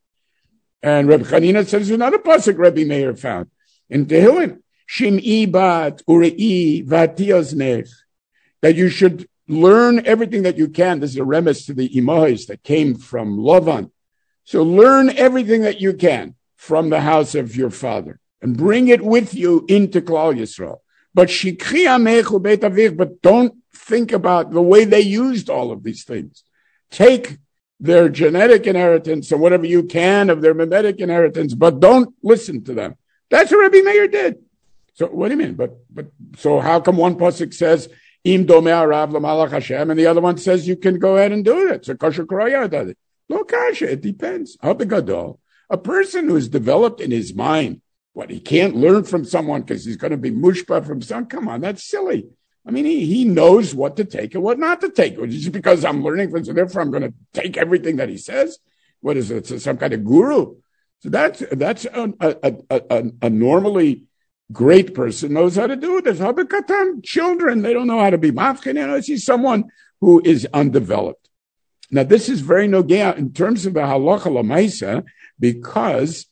And Reb Chanina says another pasuk Rabbi Meir found in Tehillim, Shim'i bat urei vati oznech, that you should learn everything that you can. This is a remes to the imahos that came from Lavan. So learn everything that you can from the house of your father, and bring it with you into Klal Yisrael. But shikhi amechu beit avich, but don't think about the way they used all of these things. Take their genetic inheritance and whatever you can of their mimetic inheritance, but don't listen to them. That's what Rabbi Meir did. So what do you mean? But but so how come one pasuk says im domeh harav l'malach Hashem, and the other one says you can go ahead and do it? So kosher koraya does it. Lo kasha, it depends. Habegadol, a person who is developed in his mind, what, he can't learn from someone because he's going to be mushpa from someone? Come on, that's silly. I mean, he, he knows what to take and what not to take. Just because I'm learning from him, therefore I'm going to take everything that he says. What is it? It's some kind of guru. So that's that's a, a, a, a, a normally great person knows how to do it. There's habikatan children. They don't know how to be mafkin. You know, see someone who is undeveloped. Now, this is very nogea in terms of the halacha lamaisa, because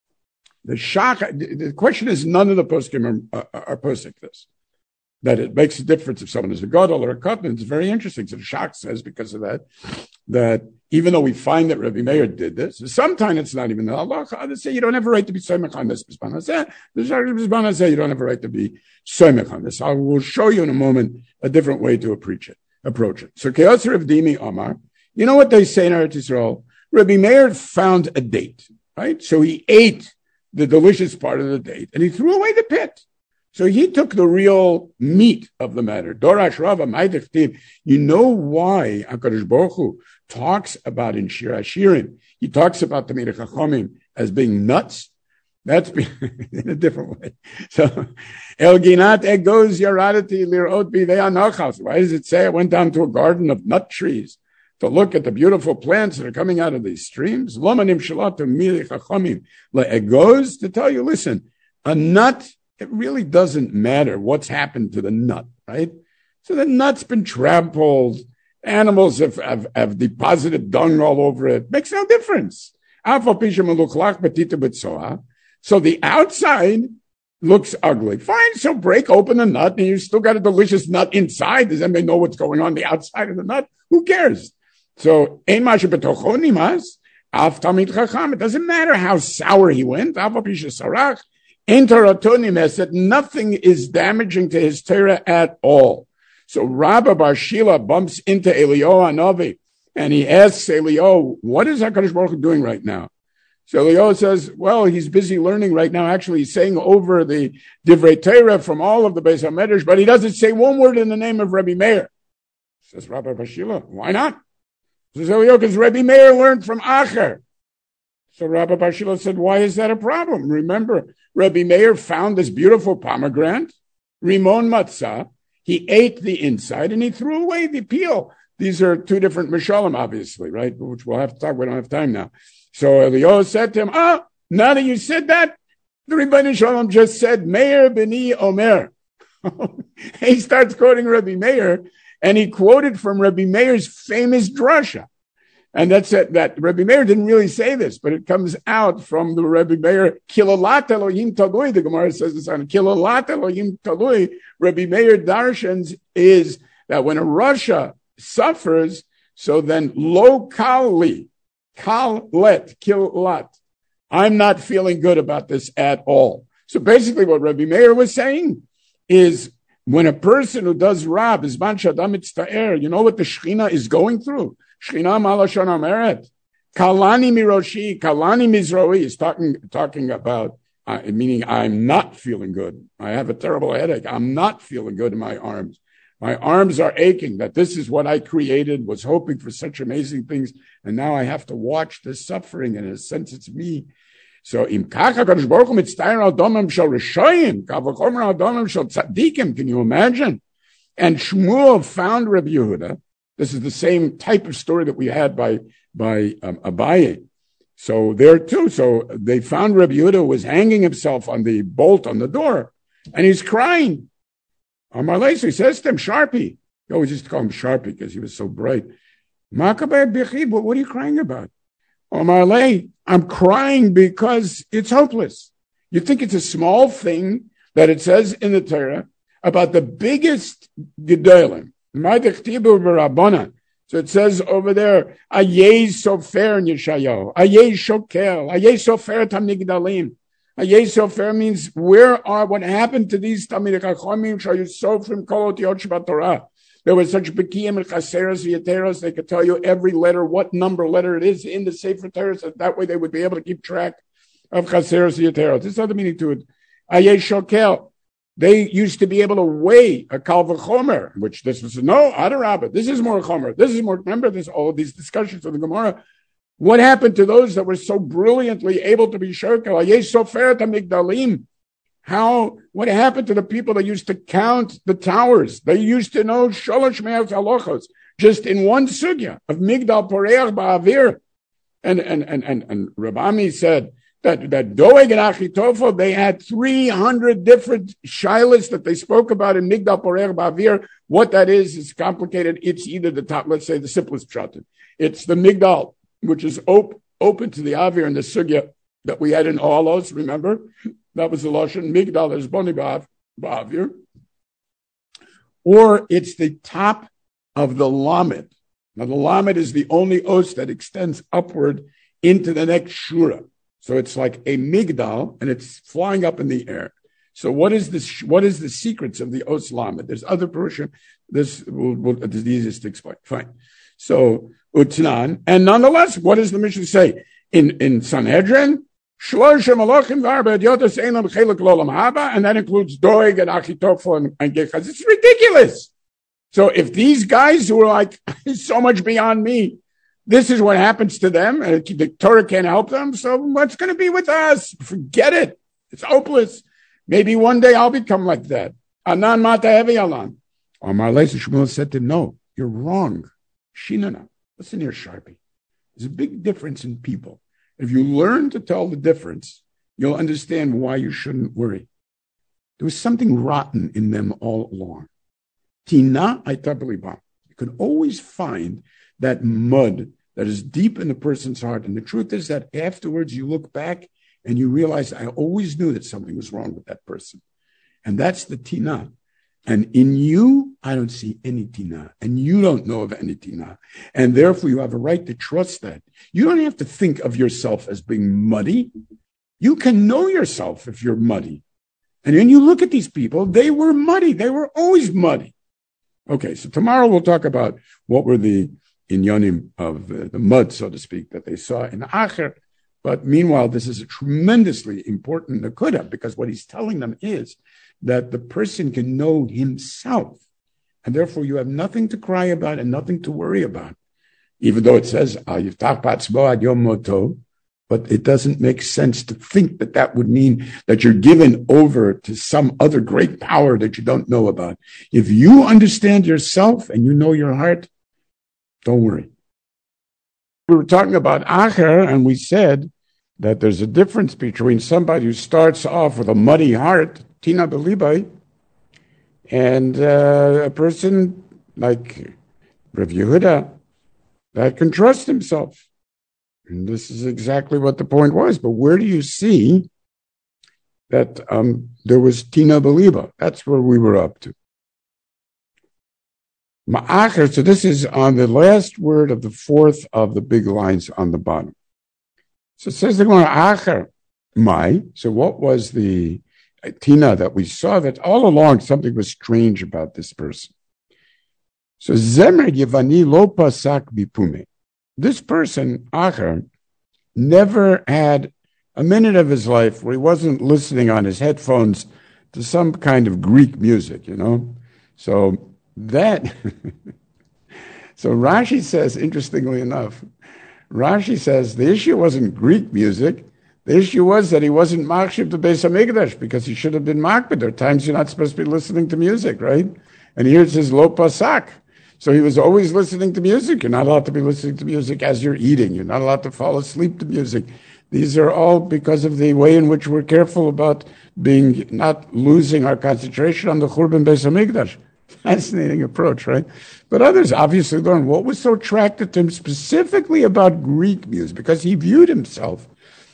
the shach, the question is, none of the poskim are, are, are posting this. That it makes a difference if someone is a gadol or a katan. It's very interesting. So the shach says, because of that, that even though we find that Rabbi Meir did this, sometimes it's not even the halacha. Others say you don't have a right to be soymech on this bisban hazeh. The shach bisban hazeh, you don't have a right to be soymech on this. I will show you in a moment a different way to approach it. Approach it. So Kiyos Rav Dimi Omar, you know what they say in Eretz Yisrael? Rabbi Meir found a date, right? So he ate the delicious part of the date, and he threw away the pit. So he took the real meat of the matter. Dorash Rava Ma'idechtiv. You know why HaKadosh Baruch Hu talks about in Shir HaShirim, he talks about the Talmidei Chachamim as being nuts? That's in a different way. So, El Ginat Egos Yaradati Lirot Bivei Anachas. Why does it say I went down to a garden of nut trees to look at the beautiful plants that are coming out of these streams? Lomanim Shalot Talmidei Chachamim Le'egos, to tell you, listen, a nut, it really doesn't matter what's happened to the nut, right? So the nut's been trampled. Animals have, have, have deposited dung all over it. Makes no difference. So the outside looks ugly. Fine, so break open the nut and you still got a delicious nut inside. Does anybody know what's going on the outside of the nut? Who cares? So, it doesn't matter how sour he went. That nothing is damaging to his Torah at all. So Rabba Bar Shila bumps into Eliyahu Hanavi and he asks Eliyahu, what is HaKadosh Baruch Hu doing right now? So Eliyahu says, well, he's busy learning right now. Actually, he's saying over the Divrei Torah from all of the Beis HaMedrash, but he doesn't say one word in the name of Rabbi Meir. Says Rabba Bar Shila, why not? Says Eliyahu, because Rabbi Meir learned from Acher. So Rabba Bar Shila said, why is that a problem? Remember, Rabbi Meir found this beautiful pomegranate, Rimon Matzah. He ate the inside and he threw away the peel. these are two different Mishalim, obviously, right? Which we'll have to talk. We don't have time now. So Eliyahu said to him, "Ah, now that you said that, the Rebbeinu Shalom just said Meir b'ni Omer." He starts quoting Rabbi Meir, and he quoted from Rabbi Meir's famous drasha. And that's it, that Rabbi Meir didn't really say this, but it comes out from the Rabbi Meir, Kilalat Elohim Talui, the Gemara says this on Kilalat Elohim Talui. Rabbi Meir darshans is that when a Rasha suffers, so then lo kali, kal let, kilat. I'm not feeling good about this at all. So basically what Rabbi Meir was saying is when a person who does Rab, is man shadam itzta'er, you know what the Shechina is going through? Shechina malashon ameret. Kalani miroshi, kalani mizroi is talking, talking about, uh, meaning I'm not feeling good. I have a terrible headache. I'm not feeling good in my arms. My arms are aching, that this is what I created, was hoping for such amazing things, and now I have to watch this suffering, and in a sense it's me. So, im kacha kadosh baruch hu mitztayer al domim shel rishoyim, kavachomer al domim shel tzadikim, can you imagine? And Shmuel found Rabbi Yehuda. This is the same type of story that we had by, by um, Abaye. So there too, so they found Rabbi Yehuda was hanging himself on the bolt on the door, and he's crying. Amar Leis, he says to him, Sharpie. He always used to call him Sharpie because he was so bright. Makabeh Bichi, but what are you crying about? Amar Leis, I'm crying because it's hopeless. You think it's a small thing that it says in the Torah about the biggest Gedolim. So it says over there, Ayeh Sofer in Yeshayahu, Ayeh Shokel, Ayeh Sofer Tamnigdalim. Ayeh Sofer means where are, what happened to these Talmidei Chachamim Shayusofrim Kolot Yot Torah. There was such Bekiyim and Chaseros V'Yeteros, they could tell you every letter, what number letter it is in the Sefer Torah, so that way they would be able to keep track of Chaseros V'Yeteros. There's other meaning to it. Ayeh Shokel. They used to be able to weigh a kal v'chomer, which this was, no, Adarabah, this is more chomer, this is more, remember this, all of these discussions of the Gemara. What happened to those that were so brilliantly able to be shirkel? Ayeh sofer tamigdalim. How, what happened to the people that used to count the towers? They used to know sholosh me'at halachos, just in one sugya of migdal poreach ba'avir. And, and, and, and, and Reb Ami said, That, that Doeg and Achitofel, they had three hundred different shilas that they spoke about in Migdal Porer Ba'avir. What that is, is complicated. It's either the top, let's say the simplest pshat. It's the Migdal, which is op- open to the Avir and the Sugya that we had in Olos, remember? That was the Lashon. Migdal is Boni Ba'avir. Or it's the top of the Lamed. Now the Lamed is the only os that extends upward into the next Shura. So it's like a migdal, and it's flying up in the air. So what is this? What is the secrets of the Os Lamed? There's other Purushim. This will, will, is the easiest to explain. Fine. So Utnan, and nonetheless, what does the Mishnah say in in Sanhedrin? Shloshim Malachim v'Arba Edyotos Einam Chelik L'Olam Haba, and that includes Doeg and Achitofel and, and Gechaz. It's ridiculous. So if these guys who are like so much beyond me, this is what happens to them, and the Torah can't help them, so what's going to be with us? Forget it. It's hopeless. Maybe one day I'll become like that. Anan mata hevi alan. Amar Leis Shmuel said to him, no, you're wrong. Shinana. Listen here, Sharpie. There's a big difference in people. If you learn to tell the difference, you'll understand why you shouldn't worry. There was something rotten in them all along. Tina aitabli. You can always find that mud that is deep in the person's heart. And the truth is that afterwards you look back and you realize, I always knew that something was wrong with that person. And that's the tina. And in you, I don't see any tina. And you don't know of any tina. And therefore you have a right to trust that. You don't have to think of yourself as being muddy. You can know yourself if you're muddy. And then you look at these people, they were muddy. They were always muddy. Okay, so tomorrow we'll talk about what were the inyanim of uh, the mud, so to speak, that they saw in Acher. But meanwhile, this is a tremendously important nakuda, because what he's telling them is that the person can know himself. And therefore, you have nothing to cry about and nothing to worry about. Even though it says, but it doesn't make sense to think that that would mean that you're given over to some other great power that you don't know about. If you understand yourself and you know your heart, Don't worry. We were talking about Acher, and we said that there's a difference between somebody who starts off with a muddy heart, Tina Belibai, and uh, a person like Rav Yehuda that can trust himself. And this is exactly what the point was. But where do you see that um, there was Tina Beliba? That's where we were up to. Ma'acher, so this is on the last word of the fourth of the big lines on the bottom. So it says the Gemara, Acher, my. So what was the uh, Tina that we saw? That all along something was strange about this person. So Zemer Yevani lo pasak bipume. This person, Acher, never had a minute of his life where he wasn't listening on his headphones to some kind of Greek music, you know? So that, so Rashi says, interestingly enough, Rashi says the issue wasn't Greek music. The issue was that he wasn't Machshiv to Beis HaMikdash because he should have been Makbid. There are times you're not supposed to be listening to music, right? And here it says Lo Pasak. So he was always listening to music. You're not allowed to be listening to music as you're eating. You're not allowed to fall asleep to music. These are all because of the way in which we're careful about being not losing our concentration on the Churban Beis HaMikdash. Fascinating approach, right? But others obviously learned what was so attractive to him specifically about Greek music, because he viewed himself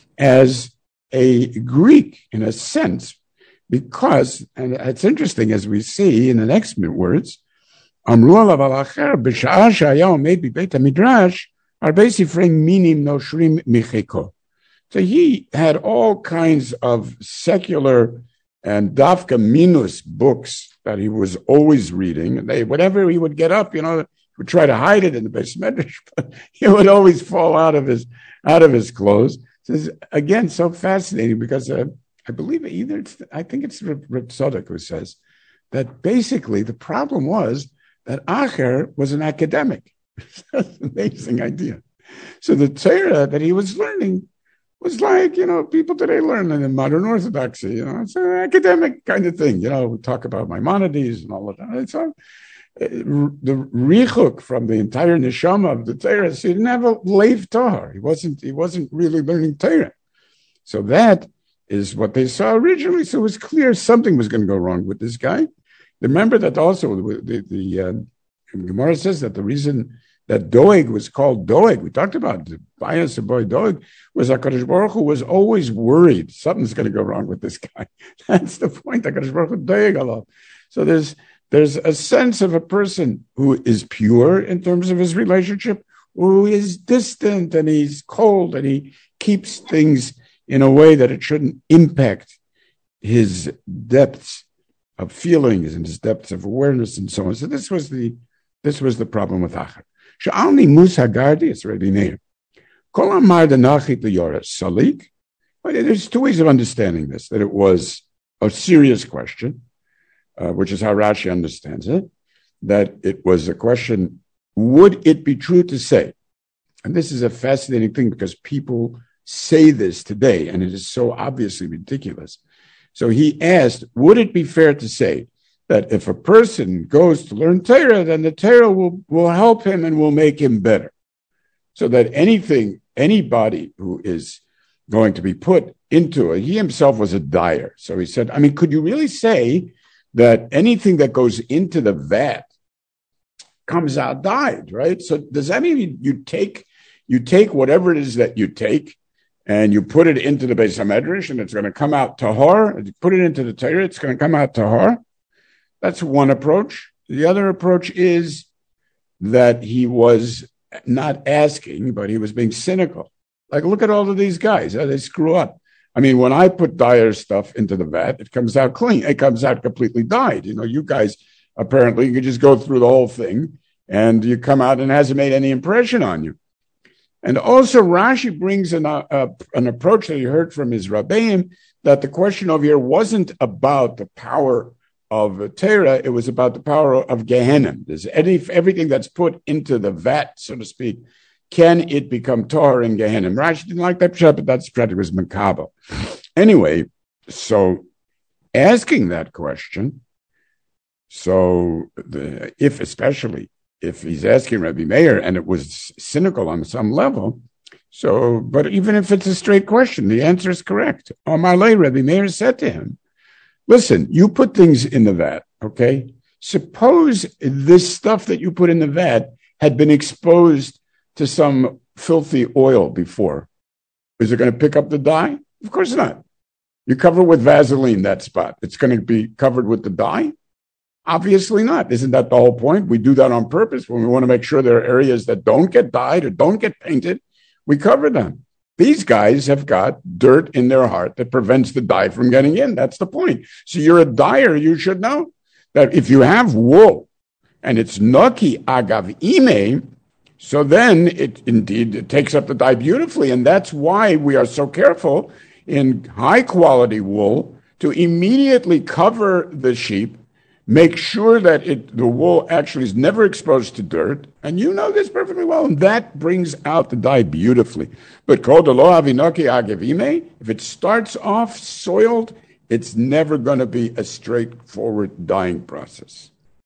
as a Greek in a sense, because, and it's interesting as we see in the next words, Amru alav al acher b'sha'ah sh'haya omed b'beit HaMidrash arbei sifrei minim noshrim micheko. So he had all kinds of secular and dafka minus books that he was always reading. And they, whatever he would get up, you know, he would try to hide it in the Beis Medrash, but he would always fall out of his out of his clothes. This is again so fascinating because uh, I believe either it's, I think it's Reb Tzadok who says that basically the problem was that Acher was an academic. That's an amazing idea. So the Torah that he was learning was like, you know, people today learn in modern Orthodoxy, you know, it's an academic kind of thing. You know, we talk about Maimonides and all of that. It's all, uh, the richuk from the entire neshama of the Torah, so he didn't have a leif Torah. He wasn't, he wasn't really learning Torah. So that is what they saw originally. So it was clear something was going to go wrong with this guy. Remember that also the, the uh, Gemara says that the reason that Doeg was called Doeg, we talked about the bias of boy Doeg, was HaKadosh Baruch Hu was always worried something's going to go wrong with this guy. That's the point. HaKadosh Baruch Hu Doeg Allah. So there's there's a sense of a person who is pure in terms of his relationship, who is distant and he's cold and he keeps things in a way that it shouldn't impact his depths of feelings and his depths of awareness and so on. So this was the this was the problem with Acher. Sha'alni Musa Gardi, it's already named. Kol amar denachit liyoras salik. There's two ways of understanding this, that it was a serious question, uh, which is how Rashi understands it, that it was a question, would it be true to say, and this is a fascinating thing because people say this today, and it is so obviously ridiculous. So he asked, would it be fair to say that if a person goes to learn Torah, then the Torah will, will help him and will make him better? So that anything, anybody who is going to be put into it, he himself was a dyer. So he said, I mean, could you really say that anything that goes into the vat comes out dyed, right? So does that mean you take, you take whatever it is that you take, and you put it into the Beis HaMedrash, and it's going to come out tahor. And you put it into the Torah, it's going to come out tahor. That's one approach. The other approach is that he was not asking, but he was being cynical. Like, look at all of these guys. How they screw up. I mean, when I put dyer stuff into the vat, it comes out clean. It comes out completely dyed. You know, you guys, apparently, you can just go through the whole thing, and you come out and it hasn't made any impression on you. And also, Rashi brings an, uh, uh, an approach that he heard from his Rabbeim, that the question over here wasn't about the power of uh, Torah, it was about the power of Gehenna. There's any, everything that's put into the vat, so to speak, can it become Torah in Gehenna? Rashi didn't like that pshat, but that pshat was Makabel. Anyway, so asking that question, so the, if especially if he's asking Rabbi Meir and it was cynical on some level. So, but even if it's a straight question, the answer is correct. Amalei, Rabbi Meir said to him, listen, you put things in the vat, okay? Suppose this stuff that you put in the vat had been exposed to some filthy oil before. Is it going to pick up the dye? Of course not. You cover with Vaseline that spot. It's going to be covered with the dye? Obviously not. Isn't that the whole point? We do that on purpose when we want to make sure there are areas that don't get dyed or don't get painted. We cover them. These guys have got dirt in their heart that prevents the dye from getting in. That's the point. So you're a dyer, you should know that if you have wool and it's Noki Agav Ime, so then it indeed it takes up the dye beautifully. And that's why we are so careful in high quality wool to immediately cover the sheep, make sure that it, the wool actually is never exposed to dirt. And you know this perfectly well. And that brings out the dye beautifully. But kol delo havinoki agav ime, if it starts off soiled, it's never going to be a straightforward dyeing process.